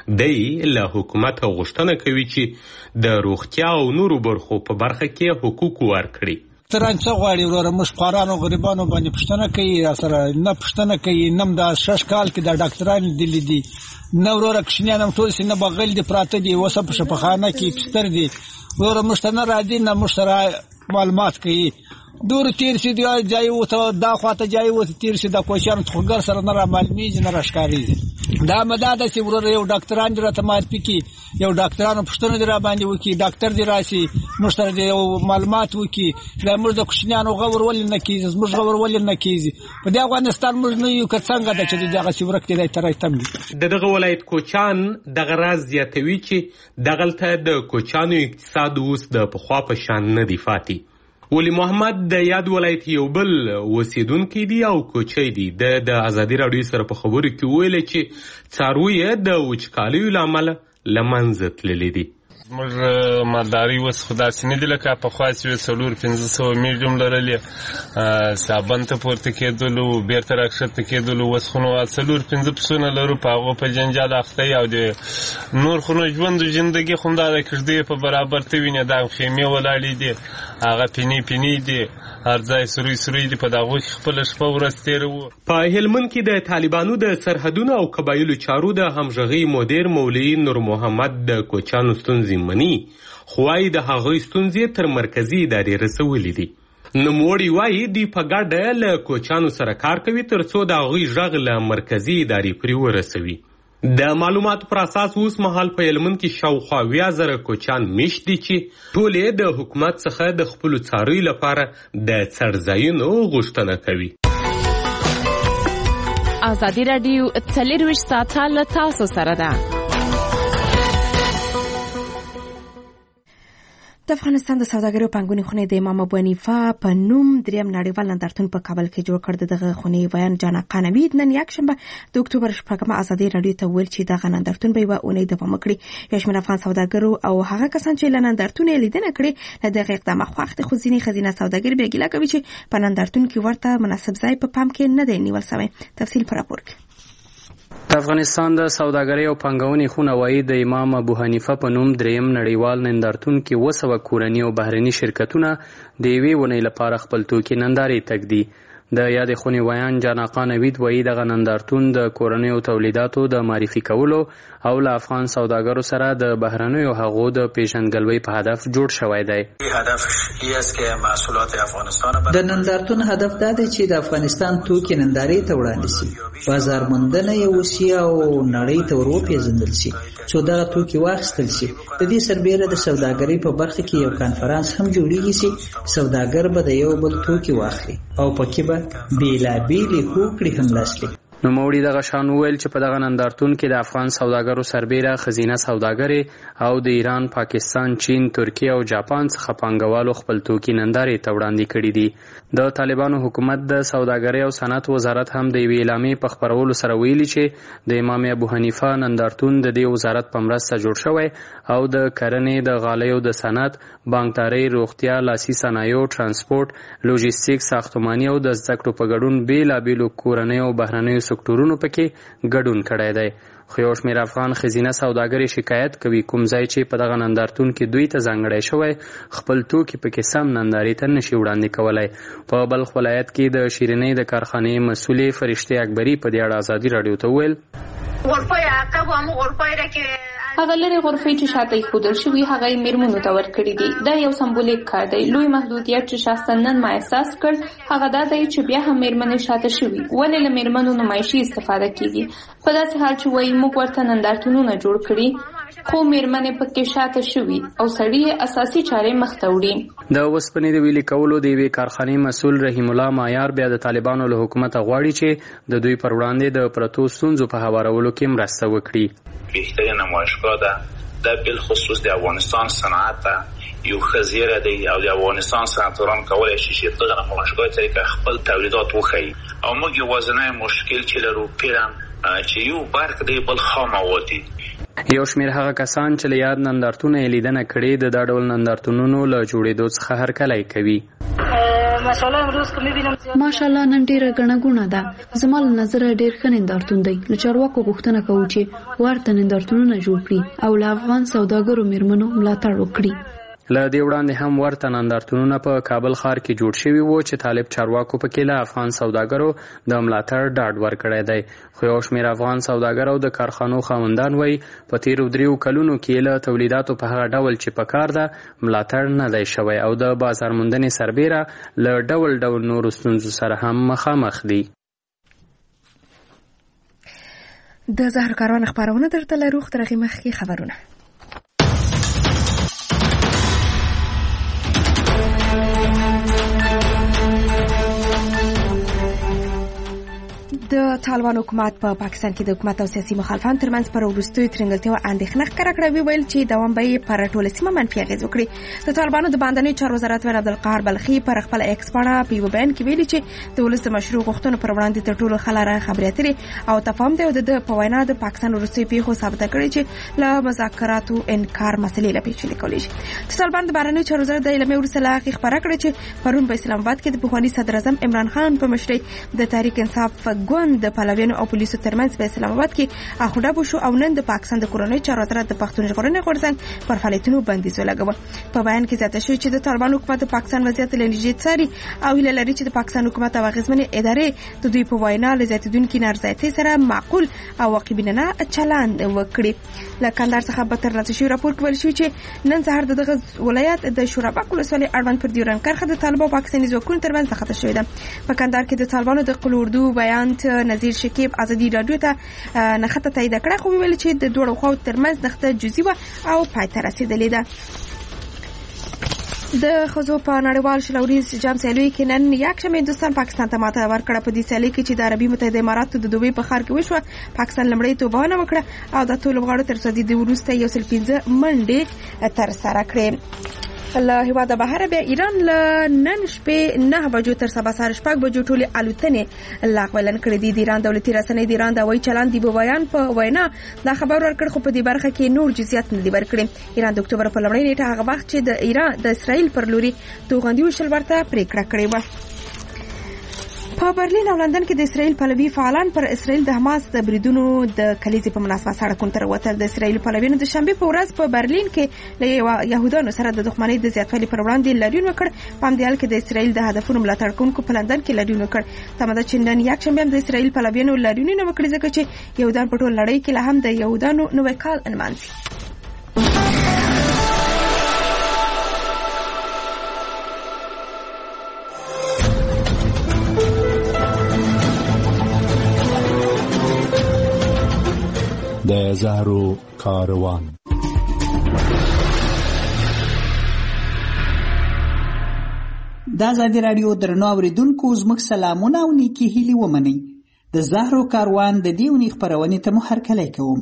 دی له حکومت غوښتنه کوي چې د روغتیا او نورو برخو په برخه کې حقوق ورکړي. تران څه غواړي وروره موږ خوارانو غریبانو باندې پوښتنه کوي سره نه پوښتنه کوي نم د 6 کال کې د ډاکټرانو دلی دي نه وروره کښنیان هم ټول سینه بغل دي پراته دي اوس په شفاخانه کې پستر دي وروره موږ نه راځي نه موږ سره معلومات کوي دور تیر سي دی ځای وته دا خواته ځای وته تیر سي د کوشان څنګه سره نه را معلومیږي نه راشکاري دا مداده چې وروره یو ډاکټران درته معرفي کی یو ډاکټرانو پښتنه دی را باندې وکي ډاکټر دی راشي مشتر دی معلومات وکي دا موږ د کوشنیانو غور ول نه کیږي موږ غور ول نه کیږي په دې افغانستان موږ نه یو څنګه د چې دغه سیورک دی ترای تم دغه ولایت کوچان دغه راز زیاتوي چې دغلته د کوچانو اقتصاد اوس د پخوا په شان نه دی فاتي. ولی محمد د یاد ولایت یو بل اوسیدونکی دی او کوچی دی د ازادي راډیو سره په خبرو کې ویل چې څاروي د وچکالیو لامل لمنځه تللی دي. موږ مالداري اوس خو داسې نه دي لکه پخوا چې 400-500 میږم لرلې صابن ته پورته کېدلو بیرته راکښته کېدلو اوس خو نو 4-5 پسونه لرو په هغو په جنجال اخته یو د نور خو نو ژوند زندګي خو همدا د کږدۍ په برابر ته وینې دا خیمې ولاړې دي هغه پینې دي هر ځای سروي دي په دغو کې خپله شپه ورځ تېروو. په هلمند کې د طالبانو د سرحدونو او قبایلو چارو د همغږۍ مدیر مولوي نور محمد د کوچانو ستونزې مني خو وايي د هغوی ستونزې تر مرکزي ادارې رسولې دي. نوموړي وايي دوی په ګډه له کوچانو سره کار کوي تر څو د هغوی غږ له مرکزي ادارې پورې ورسوي. د معلوماتو پر اساس اوس مهال په هلمند کې شاوخوا 20,000 کوچان میشت دي چې ټول د حکومت څخه د خپلو څارویو لپاره د څړځایونو غوښتنه کوي. ازادي راډیو 24 ساعته له تاسو سره ده. د افغانستان د سوداګرۍ پانګونې خونې د امام ابو حنیفه په نوم دریم نړیوال نندارتون په کابل کې جوړ کړ. دغه خونې ویان جان قانوید نن یکشنبه د اکتوبر 4 ازادي راډیو ته ویل چې دغه نندارتون به یوه اونۍ دوام وکړي. یو شمېر افغان سوداګرو او هغه کسان چې له نندارتون یې لیدنه کړې له دغه اقدامه خوښ دي خو ځینې ښځینه سوداګر بیا ګیله کوي چې په نندارتون کې ورته مناسب ځای په پام کې نه دی نیول سوی. تفصیل په راپور کې. د افغانستان د سوداګرۍ او پانګونې خونه وايي د امام ابو حنیفه په نوم دریم نړیوال نندارتون کې 200 کورني او بهرني شرکتونه د یوې اونۍ لپاره خپل توکي نندارې تږدي. د یادې خونې ویان جان قانوید وايي دغه نندارتون د کورنیو تولیداتو د معرفي کولو او له افغان سوداګرو سره د بهرنیو هغو د پیژندګلوۍ په هدف جوړ شوی دی. د نندارتون هدف دا دی چې د افغانستان توکي نندارې ته وړاندې شي، بازار موندنه یې وشي او نړۍ ته ور وپېژندل شي څو دغه توکي واخیستل شي. د دې سربیره د سوداګرۍ په برخه کې یو کانفرانس هم جوړیږي چې سوداګر به د یو بل توکي واخلي او پکې به بیلابیلې هوکړې هم لاسلیک. نوموړي دغه شان وویل چې په دغه نندارتون کې د افغان سوداګرو سربیره ښځینه سوداګرې او د ایران، پاکستان، چین، ترکیه او جاپان څخه پانګوالو خپل توکي نندارې ته وړاندې کړي دي. د طالبانو حکومت د سوداګرۍ او صنعت وزارت هم د یوې اعلامیې په خپرولو سره ویلي چې د امام ابو حنیفه نندارتون د دې وزارت په مرسته جوړ شوی او د کرنې، د غالیو د صنعت، بانکدارۍ، روغتیا، لاسي صنایعو، ترانسپورت، لوجستیک، ساختماني او د زده کړو په ګډون بیلابیلو کورنیو او بهرنیو سکتورونو پکې ګډون کړی دی. خو یو شمېر افغان ښځینه سوداګرې شکایت کوي کوم ځای چې په دغه نندارتون کې دوی ته ځانګړی شوی خپل توکي پکې سم نندارې ته نشي وړاندې کولی. په بلخ ولایت کې د شیرینۍ د کارخانې مسؤلې فرشتې اکبري په دې اړه ازادي راډیو ته وویل هغه لري غرفې چې شاته ایښودل شوي هغه یې میرمنو ته ورکړي دي. دا یو سمبولیک کار دی. لوی محدودیت چې شخصا نن ما احساس کړ هغه دا دی چې بیا هم میرمنې شاته شوي. ولې له میرمنو نمایشي استفاده کیږي؟ په داسې حال چې وایي موږ ورته نندارتونونه جوړ کړي خو میرمنې پکې شاته شوي او سړي اساسي چارې مخته وړي. د اوسپنې د ویلي کولو د یوې کارخانې مسؤل رحیم الله مایار بیا د طالبانو له حکومته غواړي چې د دوی پر وړاندې د پرتو ستونزو په هوارولو کې مرسته وکړي. بهترین نمایشگاه ده بالخصوص د افغانستان صنعت یو خزیره دی او د افغانستان صنعتکاران کولای شي چې دغه نمایشگاه طریقه خپل تولیدات وښیي او موږ یوازینی مشکل چې لرو پیرم چې یو برق دی بل خام مواد دي. یو شمېر هغه کسان چې له یاد نندارتونه یې لیدنه کړې د دا ډول نندارتونونو له جوړېدو څخه هرکلی کوي. ماشاءالله نن ډیره غنګونه ده. زما له نظر ډیر ښه نندارتون دی. له چارواکو غوښتنه کوو چې ورته نندارتونونه جوړ کړي او له افغان سوداګرو میرمنو ملاتړ وکړي. له دې وړاندې هم ورته نندارتونونه په کابل ښار کې جوړ شوي وو چې طالب چارواکو پکې له افغان سوداګرو د ملاتړ ډاډ ورکړی دی. خو یو شمېر افغان سوداګر او د کارخانو خاوندان وایي په تیرو 3 کلونو کې له تولیداتو په هغه ډول چې پکار ده ملاتړ نه دی شوی او د بازار موندنې سربیره له ډول ډول نورو ستونزو سره هم مخامخ دي. د زهر کاروان خبرونه درته لرو. خو تر هغې مخکې خبرونه. د طالبان حکومت په پاکستان کې د حکومت او سیاسي مخالفانو ترمنځ پر وروستیو ترنګلتیا اندېښنه ښکاره کړې. ویل چې دوام به یې پر ټوله سیمه منفي اغېز وکړي. د طالبانو د باندنۍ چارو وزارت وزیر عبدالقاهر بلخي پر خپل ایکس پاڼه په یو بیان کې ویلي چې د ولس د مشروع غوښتنو پر وړاندې تر ټولو ښه لاره خبرې اترې او تفاهم دی. او د په وینا د پاکستان وروستیو پیښو ثابته کړې چې له مذاکراتو انکار مسلې لا پیچلې کولی شي. د طالبان د بهرنیو چارو وزارت د اعلامیې وروسته لا خبره کړې چې پرون په اسلام آباد کې د پخواني صدر اعظم عمران خان په مشرۍ د تحریک انصاف ګوند د پلویانو او پولیسو ترمنځ په اسلام آباد کې اخوډه بشو او نن د پاکستان د کورنۍ چارو وزارت د پښتون ژغورنې غورځنګ پر فعالیتونو بندیز ولګاوه. په بیان کې زیاته شوې چې د طالبان حکومت د پاکستان وضعیت له نږدې څاري او هیله لري چې د پاکستان حکومت او اغیزمنې ادارې د دوی په وینا له زیاتېدونکي نارضایتۍ سره معقول او واقعبینانه چلند وکړي. له کندهار څخه به ترلاسه شوي راپور کې ویل شوي چې نن سهار د دغه ولایت د شورابک ولسوالۍ اړوند پر ډیورنډ کرښه د طالبانو او پاکستاني ځواکونو ترمنځ نښته شوې ده. په کندهار کې د طالبانو د قل اردو بیانت نظیر شکیب ازادي رادیو ته نښته تایید کړه. خو ویل چې د دوړو خواو ترمنځ نښته جزئی و او پای ته رسیدلې ده. د خزو په نړیوال شلوريز جام سیالي کې نن یکشنبه هندستان پاکستان ته ماته ورکړه. په دې سیالي کې چې د عربي متحده اماراتو د دوبۍ په ښار کې وشوه پاکستان لمړی توبونه وکړه او د ټولو غاړو تر څو د وروسته 115 منډې تر سره کړې. له هیواده بهر بیا ایران له نن شپې 9 بجو تر سبا سهار 6 بجو ټولې الوتنې لغوه کړې دي. د ایران دولتي رسنۍ د ایران د هوایي چلند دی بیان په وینا دا خبر ورکړ خو په دې برخه کې نور جزئیات نه دي ورکړي. ایران د اکتوبر په لومړۍ نیټه هغه وخت چې د ایران د اسرائیل پر لوري توغندي وشل ورته پریکړه کړې و. په برلین او لندن کې د اسرائیل پلوي فعالان پر اسرائیل د حماس د بریدونو د کلیزې په مناسبت سړکونو ته ووتل. د اسرائیل پلویانو د شنبه په ورځ په برلین کې له یهودانو سره د دښمنۍ د زیاتوالي پر وړاندې لارښوونه وکړ. په همدې حال کې د اسرائیل د هدفونو ملاتړ کوونکو په لندن کې لارښوونه وکړ. تمه ده چې نن یکشنبه هم د اسرائیل پلویانو لارښوونه وکړي ځکه چې یهودان په ټول لړۍ کې له هم د یهودانو نوی کال نمانځي. د زهرو کاروان. د ازادي رادیو درنو اوریدونکو زموږ سلامونه او نیکی هیلې ومنئ. د زهرو کاروان د دې اونۍ خپرونې ته مو هرکلی کوم.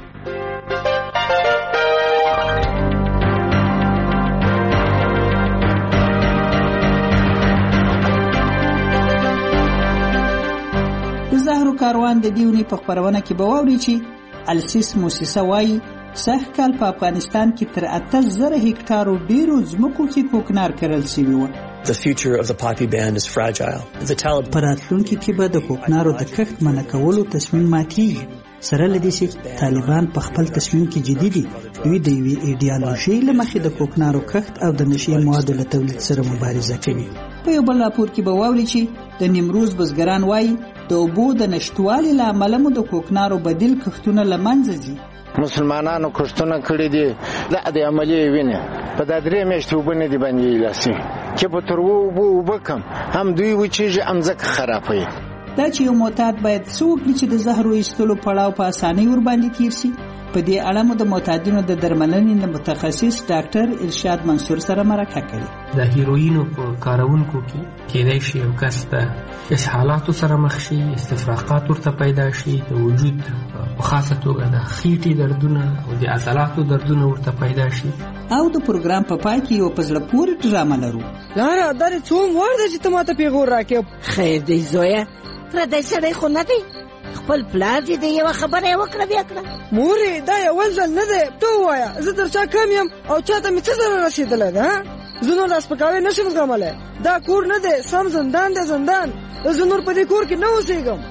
د زهرو کاروان د دې اونۍ په خپرونه کې به واورئ چې السیس موسسه وایي سږ کال په افغانستان کې تر 80,000 هکټارو ډیرو ځمکو کې کوکنار کرل شوي وو. The future of the poppy band is fragile. The Taliban په راتلونکي کې به د کوکنارو د کښت منع کولو تصمیم ماتېږي. سره له دې چې طالبان په خپل تصمیم کې جدي دي. دوی د یوې ایډیالوژۍ له مخې د کوکنارو کښت او د نشي موادو له تولید سره مبارزه کوي. په یو بل راپور کې به واورئ چې د نیمروز بزګران وایي د اوبو د نشتوالي له امله مو د کوکنارو بدیل کښتونه له منځه ځي. مسلمانانو کښتونه کړي دي د عملي وینه په دا 3 میاشتې اوبه نه دي باندې لاسي چې په تر اوبه کم هم دوی وچیږي هم ځکه خرابوي. دا چې یو معتاد باید څه وکړي چې د زهرو ایستلو پړاو په اسانۍ ورباندې تیر شي. په دې اړه مو د معتادینو د درملنې د متخصص ډاکټر ارشاد منصور سره مرکه کړې. د هیروینو په کارونکو کې کېدای شي یو کس د اسهالاتو سره مخ شي، استفراقات ورته پیدا شي، د وجود په خاصه توګه د خېټې دردونه او د عضلاتو دردونه ورته پیدا شي. او د پروګرام په پای کې یو په زړه پورې ډرامه لرو. لاره دا څوم ورده چې ته ماته پیغور راکې. خیر دی زویا، پردی سړی خو نه دی، خپل پلار دې یو خبره وکړه بیا کړه. مورې دا یو ځل نه دی، ته وایا زه تر چا کم یم او چاته مې څه ضرر رسیدلی ده؟ زه نور د سپکاوي نشم زغملی. دا کور نه دی، سم زندان دی زندان. زه نور په دې کور کې نه اوسېږم.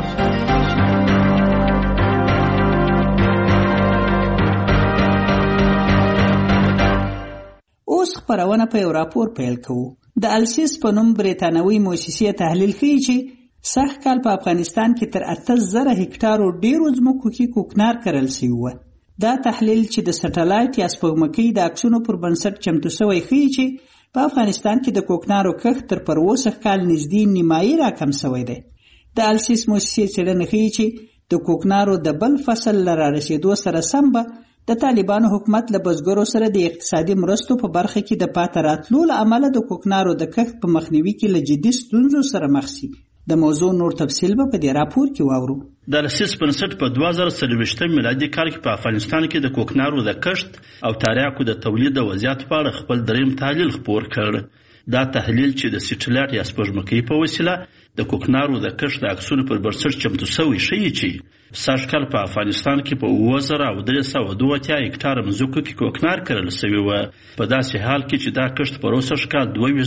اوس خپرونه په یو راپور پیل کوو. د السیس په نوم بریتانوي موسسې تحلیل ښیي چې سږ کال په افغانستان کې تر 80,000 هکټارو ډیرو ځمکو کې کوکنار کرل شوی و. دا تحلیل چې د سټلایټ یا سپوږمکۍ د عکسونو پر بنسټ چمتو شوی ښیي چې په افغانستان کې د کوکنارو کښت تر پروسه کال نږدې نیمایي راکم شوی دی. د السیس موسسې څېړنه ښیي چې د کوکنارو د بل فصل له رارسېدو سره سم به د طالبانو حکومت له بزګرو سره د اقتصادي مرستو په برخه کې د پاتې راتلو له امله د کوکنارو د کښت په مخنیوي کې له جدي ستونزو سره مخ شي. د موضوع نور تفصیل به په دې راپور کې واورو. د السیس بنسټ په 2023 میلادي کال کې په افغانستان کې د کوکنارو د کښت او تریاکو د تولید د وضعیت په اړه خپل دریم تحلیل خپور کړ. دا تحلیل چې د سټلایټ یا سپوږمکۍ په وسیله د کوکنارو د کښت د عکسونو پر بنسټ چمتو شوی ښیي چې سږ کال په افغانستان کې په 9,382 هکټاره مځکو کې کوکنار کرل شوی و. په داسې حال کې چې دا کښت په پروسه کال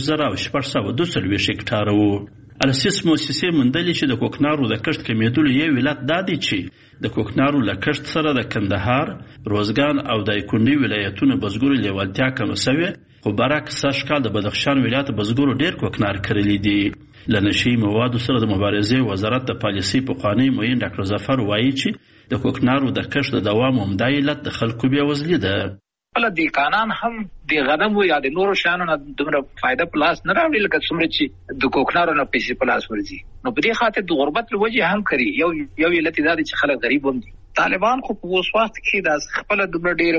22,622 هکټاره و. السیس موسسې موندلې چې د کوکنارو د کښت کمیدلو یو علت دا دی چې د کوکنارو له کښت سره د کندهار، روزګان او دایکنډي ولایتونو بزګرو لیوالتیا کمه شوې، خو برعکس سږ کال د بدخشان ولایت بزګرو ډیر کوکنار کرلی دي. له نشي موادو سره د مبارزې وزارت د پالیسي پخوانی معین ډاکټر ظفر وایي چې د کوکنارو د کښت د دوام عمده علت د خلکو بېوزلي ده. کله دیکانان هم د غنمو یا د نورو شیانو نه دومره فایده په لاس نه راوړي لکه څومره چې د کوکنارو نه پیسې په لاس ورځي. نو په دې خاطر د غربت له وجې هم کوي. یو علت دا دی چې خلک غریب هم دي. طالبان خو په اوس وخت کې د خپل دومره ډېر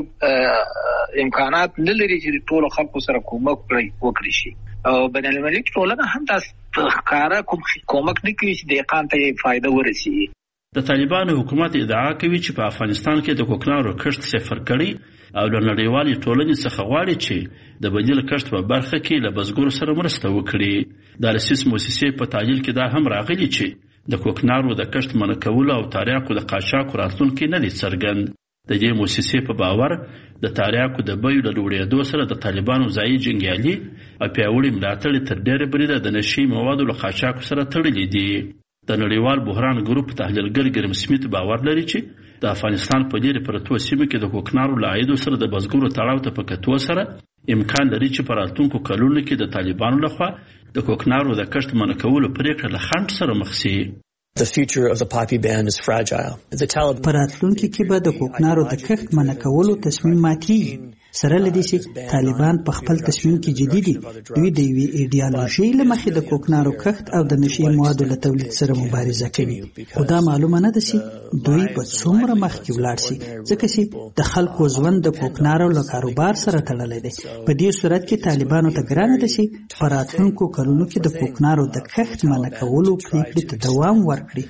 امکانات نه لري چې ټولو خلکو سره کومک وکړي شي. او بین المللي ټولنه هم تاسو ښکاره کومک نه کوي چې دهقان ته یې فایده ورسیږي. د طالبانو حکومت ادعا کوي چې په افغانستان کې د کوکنارو کښت صفر کړي او له نړیوالې ټولنې څخه غواړي چې د بدیل کښت په برخه کې له بزګرو سره مرسته وکړي. د السیس موسسې په تحلیل کې دا هم راغلي چې د کوکنارو د کښت منع کولو او تریاکو د قاچاقو راتلونکی نه دی څرګند. د دې موسسې په باور د تریاکو د بیو له لوړېدو سره د طالبانو ځایي جنګیالي او پیاوړي ملاتړ تر ډېره بریده د نشي موادو له قاچاقو سره تړلي دي. د نړیوال بحران ګروپ تحلیلګر ګرم سمیت باور لري چې د افغانستان په لرې پرتو سیمو کې د کوکنارو له عایدو سره د بزګرو تړاو ته په کتو سره امکان لري چې په راتلونکو کلونو کې د طالبانو لخوا د کوکنارو د کښت منع کولو پرېکړه له خنډ سره مخ شي. The future of the poppy ban is fragile. The Taliban په راتلونکي کې به د کوکنارو د کښت منع کولو تصمیم ماتېږي. سره لدې چې طالبان په خپل تصمیم کې جدي دي. دوی د یوې ایډیالوژۍ له مخې د کوکنارو کښت او د نشي موادو له تولید سره مبارزه کوي. خو دا معلومه نه ده چې دوی به څومره مخکې ولاړ شي، ځکه چې د خلکو ژوند د کوکنارو له کاروبار سره تړلی دی. په دې صورت کې طالبانو ته ګرانه ده چې په راتلونکو کلونو کې د کوکنارو د کښت منع کولو پریکړې ته دوام ورکړي.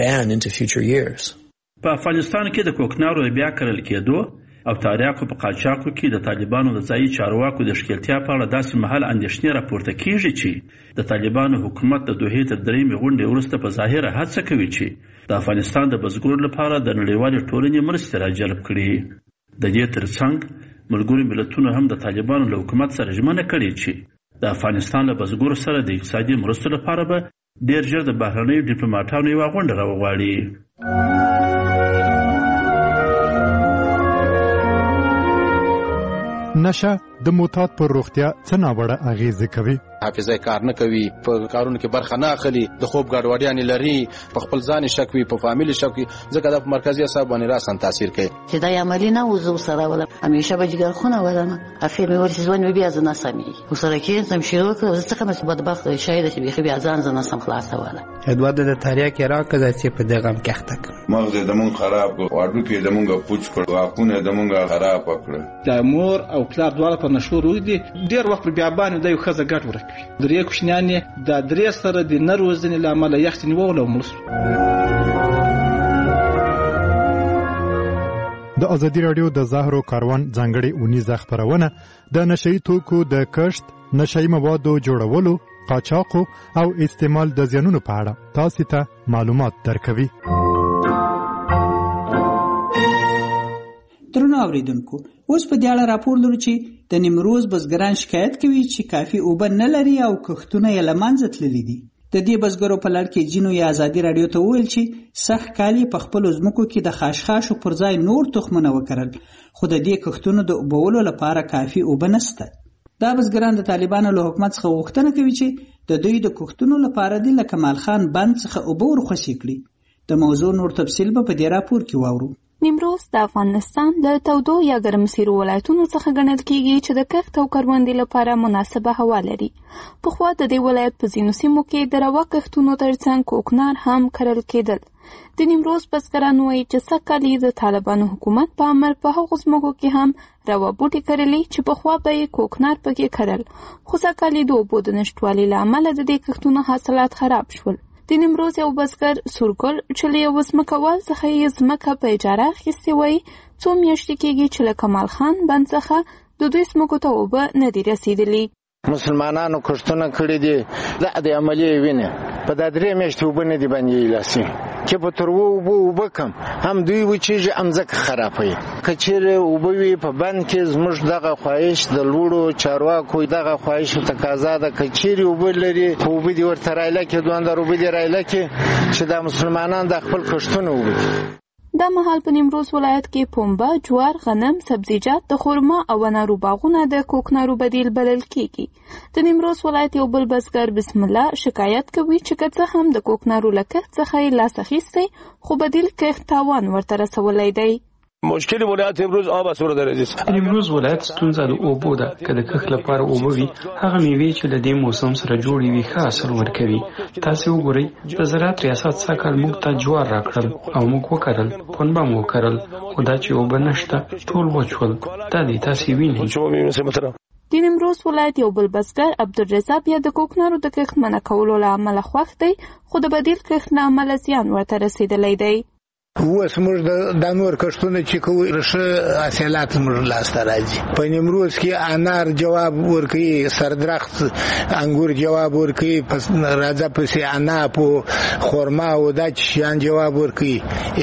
په افغانستان کې د کوکنارو بیا کرل کېدو او تریاکو په قاچاقو کې د طالبانو د ځایي چارواکو د ښکیلتیا په اړه داسې مهال اندېښنې راپورته کېږي چې د طالبانو حکومت د دوحې تر درېیمې غونډې وروسته په ظاهره هڅه کوي چې د افغانستان د بزګرو لپاره د نړیوالې ټولنې مرستې راجلب کړي. د دې ترڅنګ ملګرو ملتونو هم د طالبانو له حکومت سره ژمنه کړې چې د افغانستان له بزګرو سره د اقتصادي مرستو لپاره به ډېر ژر د بهرنیو ډیپلوماټانو یوه غونډه راوغواړي. نشه د معتاد پر روغتیا څه ناوړه اغیزه کوي؟ حافظه کار نه کوي، په کارونو کې برخه نه اخلي، د خوب ګډوډیانې لري، په خپل ځان شک وي، په فامیل شک وي، ځکه د مرکزي اعصاب باندې راسن تاثیر کوي. چې دا عملی نه وزو سره ولا همیشه به جګر خونه ولنه افیر مې ورسې ځوان بیا ځنه سمي وسره کې سم شروع کړ زه څنګه مې بدبخت شاید چې بیا ځان ځنه سم خلاص ولا ادوار د تاریخ راکړه چې په دغه هم کېخته مغز د مون خراب واړو کې د مونږه پوچ کړ واکونه د مونږه خراب کړ. د مور او پلار دواړه په نشو روي دي ډیر وخت بیا باندې د یو خزه ګټ ورکوي. درې کوشنیانې د درې سره د نروزنې لامل یختنی وول او ملس. د ازادي رادیو د زهرو کاروان ځانګړي اونیزه خبرونه د نشئی توکو د کښت، نشئی موادو جوړولو، قاچاقو او استعمال د زیانونو په اړه تاسو ته معلومات درکوي. درنو درنو اوریدونکو اوس په دې اړه راپور لرو چې د نیمروز بزګران شکایت کوي چې کافي اوبه نه لري او کښتونه یې له منځه تللي دي. د دې بزګرو په لړ کې ځینو یې ازادي راډیو ته وویل چې سږ کال یې په خپلو ځمکو کې د خاشخاشو پر ځای نور تخمونه وکرل، خو د دې کښتونو د اوبولو لپاره کافي اوبه نشته. دا بزګران د طالبانو له حکومت څخه غوښتنه کوي چې د دوی د کښتونو لپاره د کمال خان بند څخه اوبه ورخصي کړي. د موضوع نور تفصیل به په دې راپور کې واورو. نیمروز د افغانستان د تودو یا ګرمسیرو ولایتونو څخه ګڼل کیږي چې د کښت او کروندې لپاره مناسبه هوا لري. پخوا د دې ولایت په ځینو سیمو کې د روا کښتونو ترڅنګ کوکنار هم کرل کېدل. د نیمروز بزګران وایي چې سږ کال د طالبانو حکومت په امر په هغو ځمکو کې هم روا بوټي کرلي چې پخوا به یې کوکنار پکې کرل، خو سږ کال د اوبو د نشتوالي له امله د دې کښتونو حاصلات خراب شول. د نیمروز یو بزګر سورګل چې له یو ځمکوال څخه یې ځمکه په اجاره اخیستې وایي څو میاشتې کېږي چې له کمال خان بند څخه د دوی ځمکو ته اوبه نه دي رسېدلي. مسلمانانو کښتونه کړي دي د عملیې وینې په دا 3 میاشتې اوبه نه دي باندې لاسي چې په تر اوبه کم هم دوی وچیږي هم ځکه خرابوي. که چیرې اوبه وي په بند کې زموږ دغه خواهش د لوړو چارواکو دغه خواهش تقاضا ده که چیرې اوبه لري اوبه دي ورته رایله کې دوامدار اوبه دي رایله کې چې د مسلمانان د خپل کښتونه اوبه. دا مهال په نیمروز ولایت کې پنبه، جوار، غنم، سبزیجات، د خرما او انارو باغونه د کوکنارو بدیل بلل کیږي. د نیمروز ولایت یو بل بزګر بسم الله شکایت کوي چې که څه هم د کوکنارو له کښت څخه یې لاس اخیستی خو بدیل کښت تاوان ورته رسولی دی. مشکل ولایت امروز آب است ورده عزیز. امروز ولایت ستونزه د اوبو ده. که د کښت لپاره اوبه وي هغه میوې چې له دې موسم سره جوړې وي ښه حاصل ورکوي. تاسې وګورئ د زراعت ریاست سږ کال موږ ته جوار راکړل او موږ وکرل، پنبه مو وکرل، خو دا چې اوبه نشته ټول وچول. دا دی تاسې وینئ. د نیمروز ولایت یو بل بزګر عبدالرضا بیا د کوکنارو د کښت منع کولو له امله خوښ دی، خو د بدیل کښت له امله زیان ورته رسېدلی دی. اوس موږ د نور کښتونه چې کوو ښه حاصلات موږ لاسته راځي. په نیمروز کې انار جواب ورکوي، سردرخت انګور جواب ورکوي، راځه پسې عناب او خرما او دا شیان جواب ورکوي،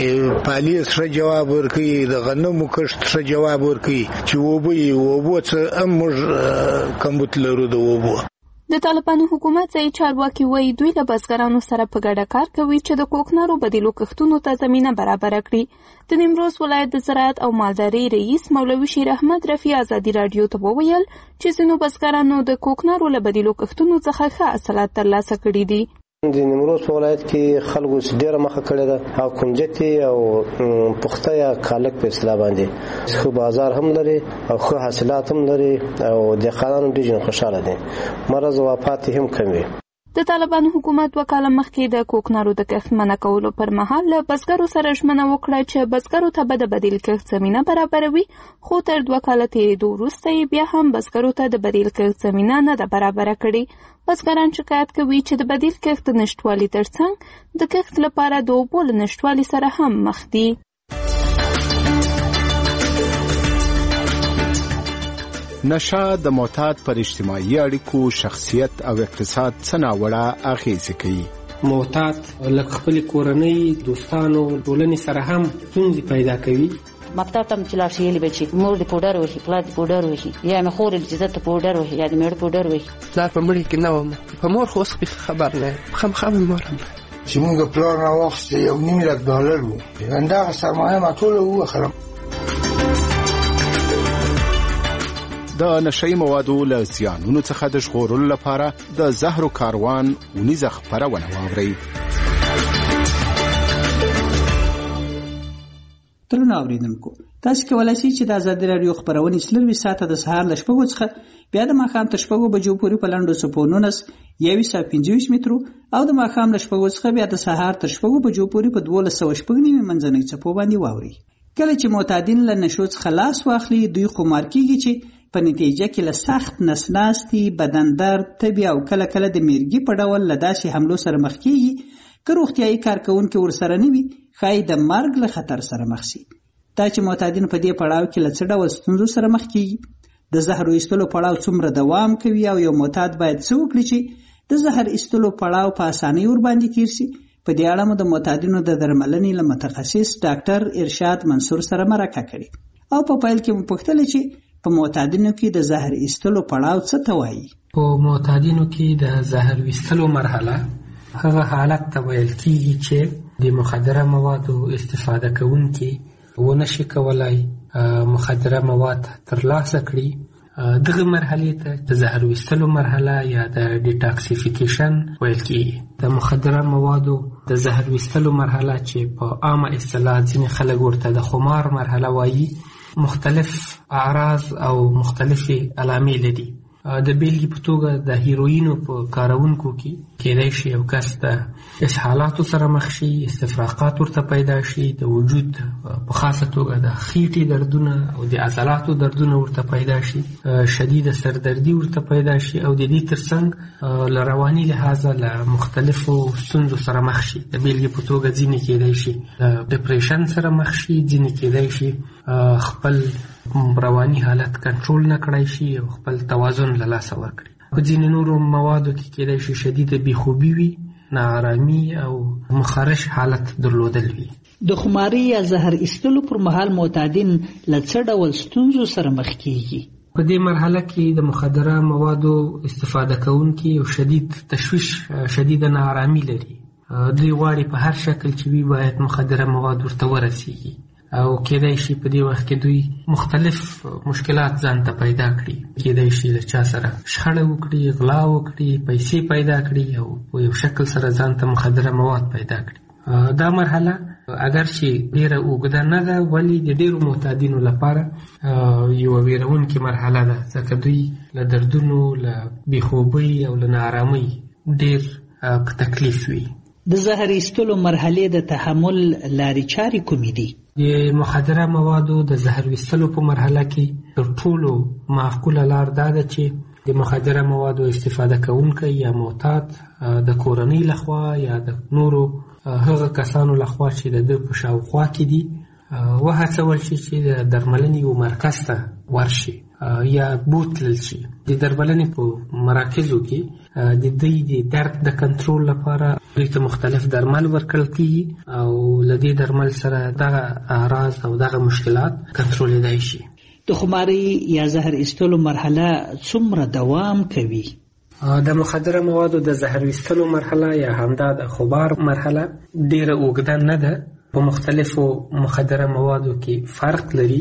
پالیس ښه جواب ورکوي، د غنمو کښت ښه جواب ورکوي چې اوبه څه هم موږ کمبود لرو د اوبو. د طالبانو حکومت ځایي چارواکي وایي دوی له بزګرانو سره په ګډه کار کوي چې د کوکنارو بدیلو کښتونو ته زمینه برابره کړي. د نیمروز ولایت د زراعت او مالدارۍ رئیس مولوي شیر احمد رفیع ازادي راډیو ته وویل چې ځینو بزګرانو د کوکنارو له بدیلو کښتونو څخه ښه حاصلات ترلاسه کړي دي. د نیمروز په ولایت کې خلکو ډېره مخه کړې ده او کنجتې او پخته یا کالک په اصطلاح باندې ښه بازار هم لري او ښه حاصلات هم لري او دهقانان ډېر خوشاله دي. مرض او وفات هم کم وي. د طالبانو حکومت وکاله مخکې د کوکنارو د کښت منع کولو پر مهال له بزګرو سره ژمنه وکړه چې بزګرو ته به د بدیل کښت زمینه برابروي، خو تر 2 کاله تېرېدو وروسته یې بیا هم بزګرو ته د بدیل کښت زمینه نه ده برابره کړې. بزګران شکایت کوي چې د بدیل کښت د نشتوالي ترڅنګ د کښت لپاره د اوبو له نشتوالي سره هم مخ دي. نشه د معتاد پر اجتماعي اړیکو، شخصیت او اقتصاد څه ناوړه اغیزې کوي. معتاد لکه خپل کورنۍ، دوستانو، ټولنې سره هم ستونزې پیدا کوي. مکتب ته چې لاړ شي یې به چې مور دې پوډر وهي، پلار دې پوډر وهي، یا مې خور دې چې ته پوډر وهي یا دې مېړه پوډر وهي. پلار په مړي کې نه وم، په مور خو اوس خبر نه یم، خامخا مې مور هم چې موږ پلار نه واخیستې $1,000,000 وو، همدغه سرمایه ما ټوله ووخرم. د نشئی موادو له زیانونو څخه د ژغورلو لپاره د زهرو کاروان ونیزه خپرونه واورئ. درنو اوریدونکو، تاسو کولای شئ چې د ازادي راډیو خبرونه 24 ساعته د سهار له 6 څخه بیا د ماښام تر 6 بجو پورې په لاندو سپو 19 مترو او د ماښام له 6 څخه بیا د سهار تر 6 بجو پورې په 1290 منځنۍ څپو باندې واوري. کله چې معتادین له نشو څخه لاس واخلي، دوی خمار کیږي چې په نتیجه کې له سخت نسناستي، بدن درد، تبي او کله کله د میرګي په ډول له داسې حملو سره مخ کیږي که روغتیایي کارکونکي ورسره نه وي، ښایي د مرګ له خطر سره مخ شي. دا چې معتادین په دې پړاو کې له څه ډول ستونزو سره مخ کیږي، د زهر ایستلو پړاو څومره دوام کوي او یو معتاد باید څه وکړي چې د زهر ایستلو پړاو په اسانۍ ورباندې تیر شي، په دې اړه مو د معتادینو د درملنې له متخصص ډاکټر ارشاد منصور سره مرکه کړې او په پیل کې مو پوښتل چې په معتادینو کې د زهر ایستلو پړاو څه ته وایي؟ په معتادینو کې د زهر ایستلو مرحله هغه حالت ته ویل کېږي چې د مخدره موادو استفاده کوونکي ونشي کولای مخدره مواد ترلاسه کړي. دغه مرحلې ته د زهر ایستلو مرحله یا د ډیټاکسیفیکیشن ویل کېږي. د مخدره موادو د زهر ایستلو مرحله چې په عامه اصطلاح ځینې خلک ورته د خمار مرحله وایي مختلف اعراض او مختلفې علامې لري. د بیلګې په توګه د هیروینو په کارونکو کې کېدای شي یو کس د اسهالاتو سره مخ شي، استفراقات ورته پیدا شي، د وجود په خاصه توګه د خېټې دردونه او د عضلاتو دردونه ورته پیدا شي، شدید سردردي ورته پیدا شي او د دې ترڅنګ له رواني لحاظه له مختلفو ستونزو سره مخ شي. د بیلګې په توګه ځینې کېدای شي د ډپریشن سره مخ شي، ځینې کېدای شي خپل رواني حالت کنټرول نه کړای شي او خپل توازن له لاسه ورکړي. په ځینې نورو موادو کې کېدای شي شدیده بېخوبي وي، ناارامي او مخارش حالت درلودل وي. د خماري یا زهر ایستلو پر مهال معتادین له څه ډول ستونزو سره مخ کېږي؟ په دې مرحله کې د مخدره موادو استفاده کوونکي یو شدید تشویش، شدیده ناارامي لري. دوی غواړي په هر شکل چې وي باید مخدره مواد ورته ورسیږي او کېدای شي په دې وخت کې دوی مختلف مشکلات ځان ته پیدا کړي. کېدای شي له چا سره شخړه وکړي، غلا وکړي، پیسې پیدا کړي او په یو شکل سره ځان ته مخدره مواد پیدا کړي. دا مرحله اگر چې ډیره اوږده نه ده ولی د ډیرو معتادینو لپاره یو ویرونکې مرحله ده، ځکه دوی له دردونو، له بېخوبۍ او له ناارامۍ ډیر په تکلیف وي. د زهر ایستلو مرحلې د تحمل لارې چارې کومې دي؟ د مخدره موادو د زهر ایستلو په مرحله کې تر ټولو معقوله لار دا ده چې د مخدره موادو استفاده کوونکی یا معتاد د کورنۍ لخوا یا د نورو هغه کسانو لخوا چې د ده په شاوخوا کې دي وهڅول شي چې د درملنې یو مرکز ته ورشي یا بوتلل شي. د درملنې په مراکزو کې د دوی د درد د کنټرول لپاره دوی ته مختلف درمل ورکړل کېږي او له دې درمل سره دغه اعراض او دغه مشکلات کنټرولېدای شي. د خماري یا زهر ایستلو مرحله څومره دوام کوي؟ د مخدره موادو د زهر ایستلو مرحله یا همدا د خمار مرحله ډیره اوږده نه ده. په مختلفو مخدره موادو کې فرق لري.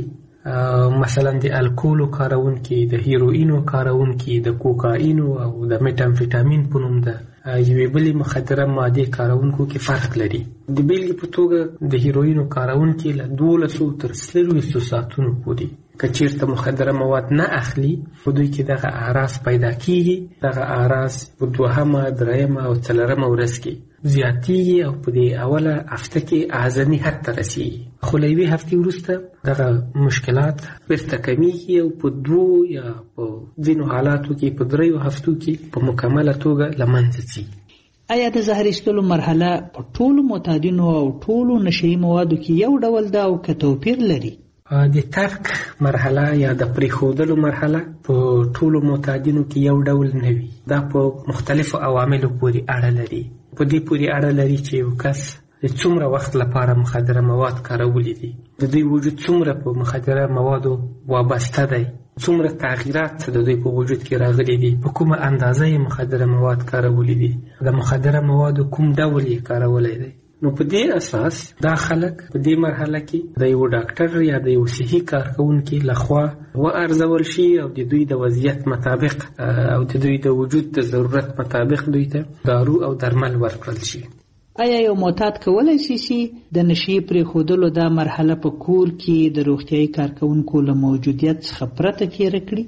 مثلا د الکولو کارونکي، د هیروینو کارونکي، د کوکاینو او د میټامفیټامین په نوم د یوې بلې مخدره مادې کارونکو کې فرق لري. د بیلګې په توګه د هیروینو کارونکي له 12 تر 24 ساعتونو پورې که چیرته مخدره مواد نه اخلي په دوی کې دغه اعراض پیدا کېږي. دغه اعراض په 2، 3 او 4 ورځ کې زیاتېږي او په دې اوله هفته کې اعظمي حد ته رسېږي. خو له یوې هفتې وروسته دغه مشکلات بیرته کمیږي او په 2 یا په ځینو حالاتو کې په 3 هفتو کې په مکمله توګه له منځه ځي. آیا د زهر ایستلو مرحله په ټولو معتادینو او ټولو نشهیي موادو کې یو ډول ده او که توپیر لري؟ د ترک مرحله یا د پریښودلو مرحله په ټولو معتادینو کې یو ډول نه وي. دا په مختلفو عواملو پورې اړه لري. په دې پورې اړه لري چې یو کس د څومره وخت لپاره مخدره مواد کارولي دي، د دوی وجود څومره په مخدره موادو وابسته دی، څومره تغییرات د دوی په وجود کې راغلي دي، په کومه اندازه یې مخدره مواد کارولي دي، د مخدره موادو کوم ډول یې کارولی دی. نو په دې اساس دا خلک په دې مرحله کې د یو ډاکټر یا د یو صحي کارکوونکي لخوا وارزول شي او د دوی د وضعیت مطابق او د دوی د وجود د ضرورت مطابق دوی ته دارو او درمل ورکړل شي. آیا یو معتاد کولی شي چې د نشي پرېښودلو دا مرحله په کور کې د روغتیايي کارکوونکو له موجودیت څخه پرته تېره کړي؟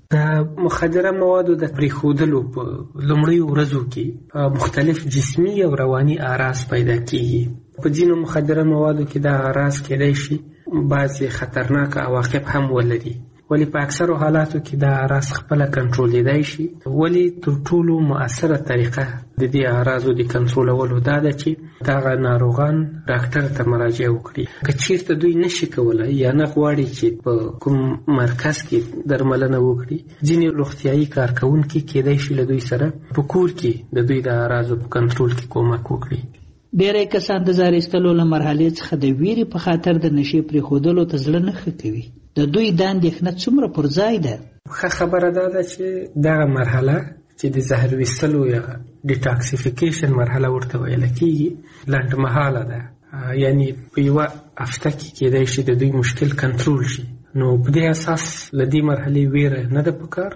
د مخدره موادو د پرېښودلو په لومړیو ورځو کې مختلف جسمي او رواني اعراض پیدا کېږي. په ځینو مخدره موادو کې دا اعراض کېدای شي بعضې خطرناک عواقب هم ولري، ولی په اکثرو حالاتو کې دا اعراض خپله کنټرولېدای شي. ولی تر ټولو مؤثره طریقه د دې اعراضو د کنټرولولو دا ده چې دغه ناروغان ډاکټر ته مراجعه وکړي. که چیرته دوی نشي کولی یا نه غواړي چې په کوم مرکز کې درملنه وکړي، ځینې روغتیایي کارکوونکي کېدای شي له دوی سره په کور کې د دوی د اعراضو په کنټرول کې کومک وکړي. ډېری کسان د زهر ایستلو له مرحلې څخه د ویرې په خاطر د نشې پرېښودلو ته زړه نه ښه کوي. د دوی دا اندېښنه څومره پر ځای ده؟ ښه خبره ده چې دغه مرحله چې د زهر ویستلو یا ډیټاکسیفیکیشن مرحله ورته ویل کېږي لنډمهاله ده، یعنی په یوه هفته کې کېدای شي د دوی مشکل کنټرول شي. نو په دې اساس له دې مرحلې ویره نه ده پکار،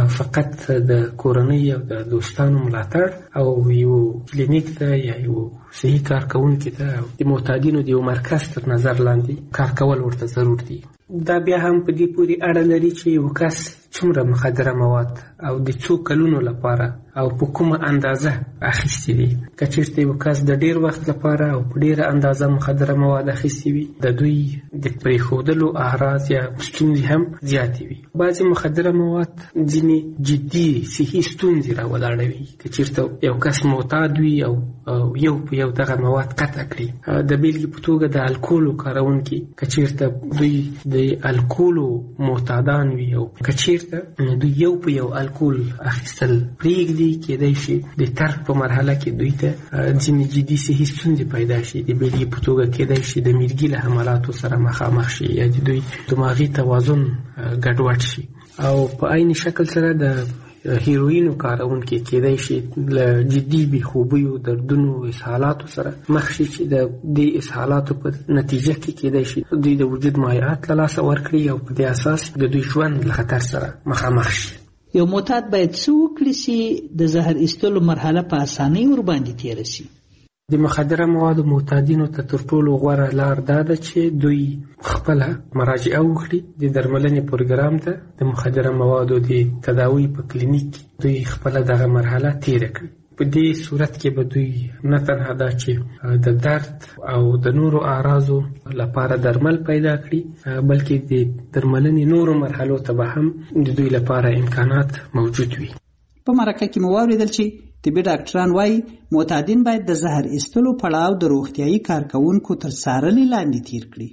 فقط د کورنۍ او د دوستانو ملاتړ او یو کلینیک ته یا یو صحي کارکوونکي ته د معتادینو د یو مرکز تر نظر لاندې کار کول ورته ضرور دي. دا بیا هم په دې پورې اړه لري چې یو کس څومره مخدره مواد او د څو کلونو لپاره او په کومه اندازه اخیستي دي. که چېرته یو کس د ډېر وخت لپاره او په ډېره اندازه مخدره مواد اخیستي وي، د دوی د پرېښودلو اعراض یا ستونزې هم زیاتې وي. بعضې مخدره مواد ځینې جدي صحي ستونزې راولاړوي. که چېرته یو کس معتاد وي او یو په یو دغه مواد قطع کړي، د بېلګې په توګه د الکولو کاروونکي که چېرته دوی د الکولو معتادان وي او که چېرته دوی یو په یو الکول اخیستل پرېږدي، کېدای شي د ترک په مرحله کې دوی ته ځینې جدي صحي ستونزې پیدا شي. د بېلګې په توګه کېدای شي د میرګي له حملاتو سره مخامخ شي یا د دوی دماغي توازن ګډوډ شي، او په عین شکل سره د هیروینو کارونکي کېدای شي له جدي بېخوبیو، دردونو، اسهالاتو سره مخ شي چې د دې اسهالاتو په نتیجه کې کېدای شي دوی د وجود مایعات له لاسه ورکړي او په دې اساس د دوی ژوند له خطر سره مخامخ شي. یو معتاد باید څه وکړي چې د زهر ایستلو مرحله په اسانۍ ورباندې تېره شي؟ د مخدره موادو معتادینو ته تر ټولو غوره لار دا ده چې دوی خپله مراجعه وکړي د درملنې پروګرام ته. د مخدره موادو د تداوی په کلینیک دوی خپله دغه مرحله تېره کړي. په دې صورت کې به دوی نه تنها دا چې د درد او د نورو اعراضو لپاره درمل پیدا کړي، بلکې د درملنې نورو مرحلو ته به هم د دوی لپاره امکانات موجود وي. په مرکه کې مو واورېدل چې طبي ډاکټران وایي معتادین باید د زهر ایستلو پړاو د روغتیایي کارکوونکو تر څارنې لاندې تیر کړي.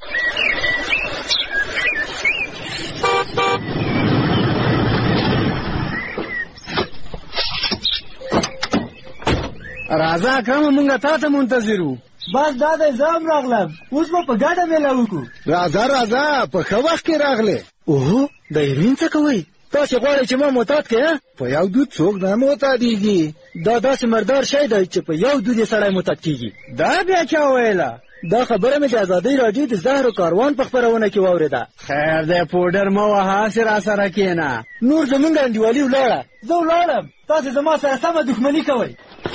راځه کومه مونږ تا ته منتظر وو. بس دا دی زه هم راغلم، اوس به په ګډه میله وکړو. راځه په ښه وخت کې راغلې. اوهو د هیروین څه کوئ؟ تاسې غواړئ چې ما معتاد کړې؟ په یو دود څوک نه معتادېږي. دا داسې مردار شی دی چې په یو دود یې سړی معتاد کېږي. دا بیا چا ویله؟ دا خبره مې د ازادۍ راډیو د زهرو کاروان په خپرونه کې واورېده. خیر دی پوډر مه وهه، هسې راسره کښېنه. نور زمونږ انډیوالي ولاړه، زه ولاړم، تاسې زما سره سمه دښمني کوئ.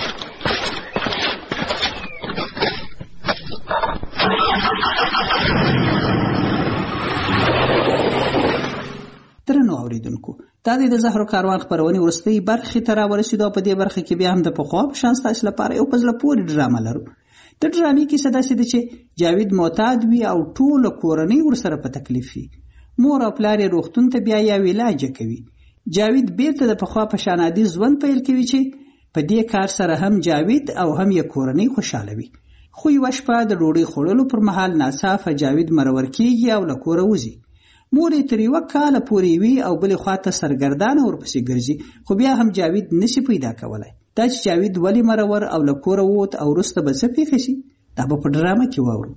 درنو اوریدونکو، دا د زهرو کاروان خپرونې وروستۍ برخې ته راورسېدو. په دې برخه کې بیا هم د پخوا په شان ستاسو لپاره یو په زړه پورې ډرامه لرو. د ډرامې کیسه داسې ده چې جاوید معتاد وي او ټوله کورنۍ ورسره په تکلیف وي. مور او پلار یې روغتون ته بیایي او علاج یې کوي. جاوید بیرته د پخوا په شان عادي ژوند پیل کوي چې په دې کار سره هم جاوید او هم یې کورنۍ خوشحاله وي. خو یوه شپه د ډوډۍ خوړلو پر مهال ناڅاپه جاوید مرور کېږي او له کوره وځي. مور یې تر یوه کاله پورې وي او بلې خواته سرګردانه ورپسې ګرځي، خو بیا هم جاوید نشي پیدا کولی. دا چې جاوید ولې مرور او له کوره ووت او وروسته به څه پېښه شي، دا به په ډرامه کې واورو.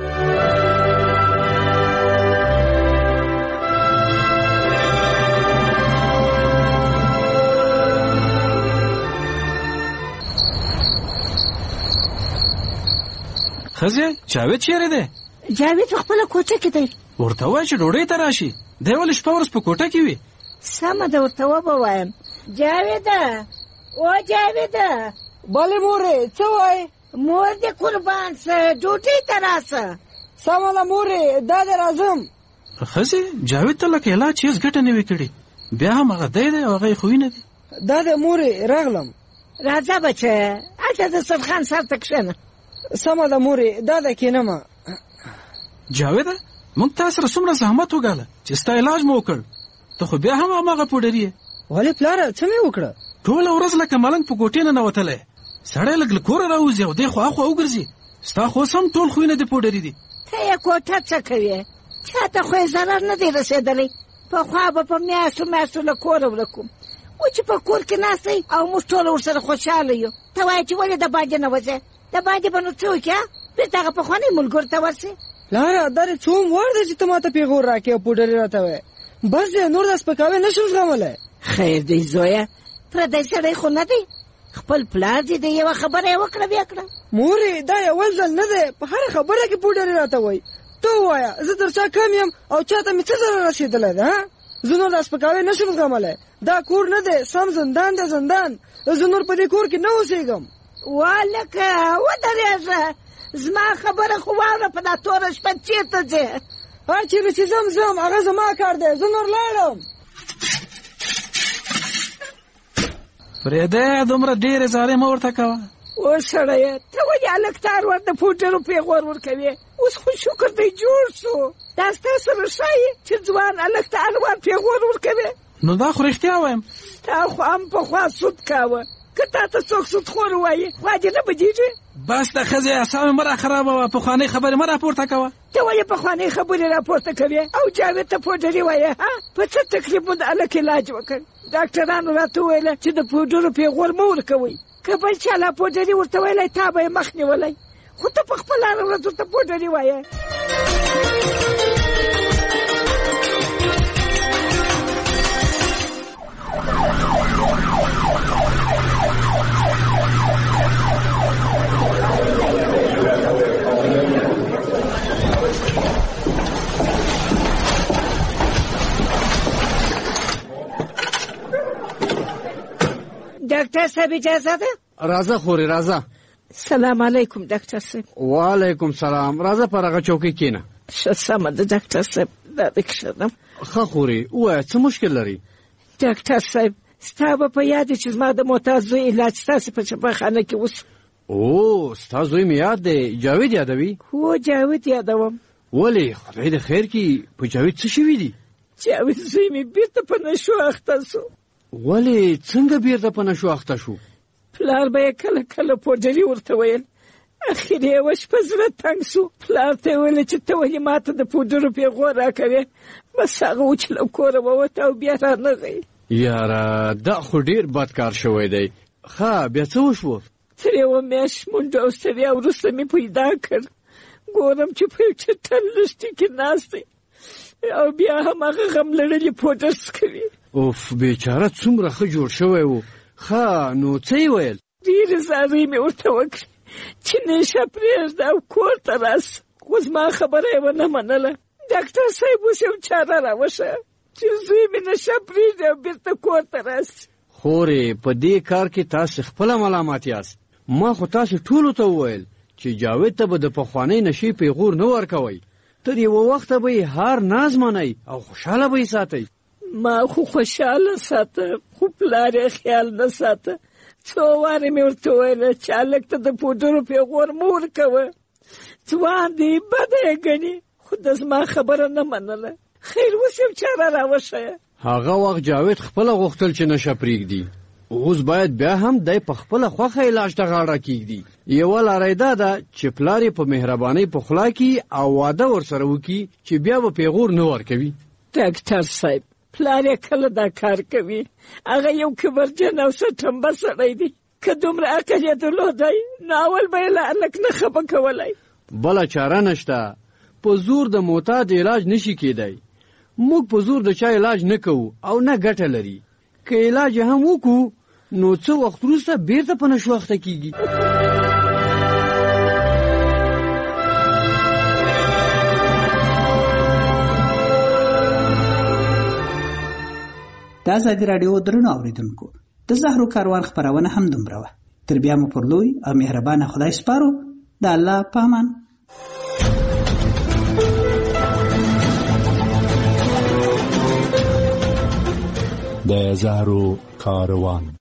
ښځې جاوید چیرې دی؟ جاوید په خپله کوټه کې دی. ورته وایه چې ډوډۍ ته راشي. دی ولې شپه ورځ په کوټه کې وي؟ سمه ده، ورته ووایم. جاویده، او جاویده. بلې مورې، څه وایې؟ مور دې قربان سه، ډوډۍ ته راسه. سمه ده مورې، دا دې راځم. ښځې جاوید ته لکه علاج هېڅ ګټه نه وي کړې، بیا هم هغه دی او هغه یې خوینه دي. دا دې مورې راغلم. راځه بچه، هلته د سرخان سر ته کښېنه. سمه ده مورې، دا ده کښېنمه. جاویده، موږ تا سره څومره زحمت وګاله چې ستا علاج مو وکړ، ته خو بیا هم هماغه پوډري یې. ولې پلاره څه مې وکړه؟ ټوله ورځ لکه ملنګ په کوټې نه ننوتلی، سړی لږ له کوره راوځي او دی خوا خوا وګرځي. ستا خو اوس هم ټول خویونه دې پوډري دي. ته یې کوټه څه کوې؟ چاته خو یې ضرر نه دی رسېدلی. پخوا به په میاشتو میاشتو له کوره ورک وم، اوس چې په کور کې ناست دی او موږ ټول ورسره خوشحاله یو. ته وایې چې ولې د باندې نه وځې؟ د باندې به نو څه وکړې؟ بېرته هغه پخواني ملګرو ته ورسې. لاره دا څوم وار دی چې ته ماته پیغور راکې او پوډرې راته وایې بس دی نور د سپکاوی نشم زغملی. خیر دی زویه پردی سړی خو نه دی خپل پلار دې د یوه خبره یې وکړه بیا کړه. مورې دا یول ځل نه دی په هره خبره کې پوډرې راته وایي. ته ووایه زه تر چا کم یم او چاته مې څه ضرر رسېدلی ده؟ زه نور د سپکاوی نشم زغملی. دا کور نه دی سم زندان دی زندان. زه نور په دې کور کې نه اوسېږم. والکه ودرېږه زما خبره خو واوره په دا توره شپه چېرته ځې؟ هر چېرې چې ځم هغه زما کار دی زه نور لاړم. فرېده دومره ډېرې زارۍ مه ورته کوه. اوس سړیه ته ولې هلک ته ور د پوډرو پیغور ورکوې؟ اوس خو شکر دی جوړ سو. دا ستا سره ښایي چې ځوان هلک ته الوار پیغور ورکوې؟ نو دا خو رښتیا وایم. تا خو هم پخوا سود کاوه که تا ته څوک سودخور ووایي خوا دې نه بدېږي؟ بس د ښځې اعصاب مه راخرابوه پخوانۍ خبرې مه راپورته کوه. ته ولې پخوانۍ خبرې راپورته کوې او جاوید ته پوډرې وایې؟ په څه تکلیف مو د هلک علاج وکړ؟ ډاکټرانو راته وویله چې د پوډرو پیغور مه ورکوئ که بل چا لا پوډرې ورته ویلی تا به یې مخ نیولی خو ته په خپله هره ورځ ورته پوډرې وایې. ډاکټر صاحب اجازه ده؟ راځه خورې راځه. سلام علیکم ډاکټر صاحب. وعلیکم سلام. راځه پر هغه چوکۍ کښېنه. ښه سمه ده ډاکټر صاحب دا دې کښېنم. ښه خورې ووایه څه مشکل لري؟ ډاکټر صاحب ستا به په یاد چې زما د معتاد زوی علاج ستاسې په شفاخانه کې وسو. او ستا زوی مې یاد دی جاوید یادوي؟ هو جاوید یادوم. ولې خدای دې خیر کړي په جاوید څه شوي دي؟ جاوید زوی مې بېرته په نشو اخته سو. ولې څنګه بیرته په نشو اخته شو؟ پلار به یې کله کله پوډري ورته ویل. اخر یې یوه شپه زړه تنګ سو. پلار ته یې ویل چې ته ولې ماته د پوډرو پیغور راکوې؟ بس هغه و چې له کوره ووته او بیا رانغی. یاره دا خو ډېر بد کار شوی دی. ښه بیا څه وشوه؟ تر یوه میاشت منډه او ستړیا وروسته مې پیدا کړ. ګورم چې په یو چټل لښتي کې ناست دی او بیا هم هغه غم لړلي پوډر څکوي. اوف بیچاره څومره ښه جوړ شوی و. ښه نو څه یې ویل؟ ډېرې زارۍ مې ورته وکړې چې نشه پرېږده او کور ته راسه خو زما خبره یې ونه منله. ډاکټر صاحب اوس یو چاره راوښیه چې زوی مې نشه پرېږدي او بېرته کور ته راسي. خورې په دې کار کې تاسې خپله ملامت یاست. ما خو تاسې ټولو ته وویل چې جاوید ته به د پخوانۍ نشې پیغور نه ورکوئ. تر یوه وخته به یې هر ناز منئ او خوشحاله به یې ساتئ. ما خو خوشحاله ساته خو پلار یې خیال نه ساته. څو وارې مې ورته ویله چې هلک ته د پوډرو پیغور مه ورکوه. ځوان دی بده یې ګڼي خو د زما خبره نه منله. خیر اوس یو چاره راوښیه. هغه وخت جاوید خپله غوښتل چې نشه پرېږدي. اوس باید بیا هم دی په خپله خوښه علاج ته غاړه کېږدي. یوه لاره یې دا ده چې پلار یې په مهربانۍ پخلا کړي او واده ورسره وکړي چې بیا به پیغور نه ورکوي. ډاکټر صاحب پلار یې کله دا کار کوي؟ هغه یو کبرجن او سټمبه سړی دی. که دومره عقل یې درلودی نو اول به یې له هلک نه خفه کولی. بله چاره نشته. په زور د معتاد علاج نشي کېدی. موږ په زور د چا علاج نه کوو او نه ګټه لري. که علاج هم وکړو نو څه وخت وروسته بیرته په نشو اخته کېږي. د ازادي راډیو درنو اوریدونکو د زهرو کاروان خپرونه هم دومره وه. تر بیا مو پر لوی او مهربانه خدای سپارو. د الله په امان. د زهرو کاروان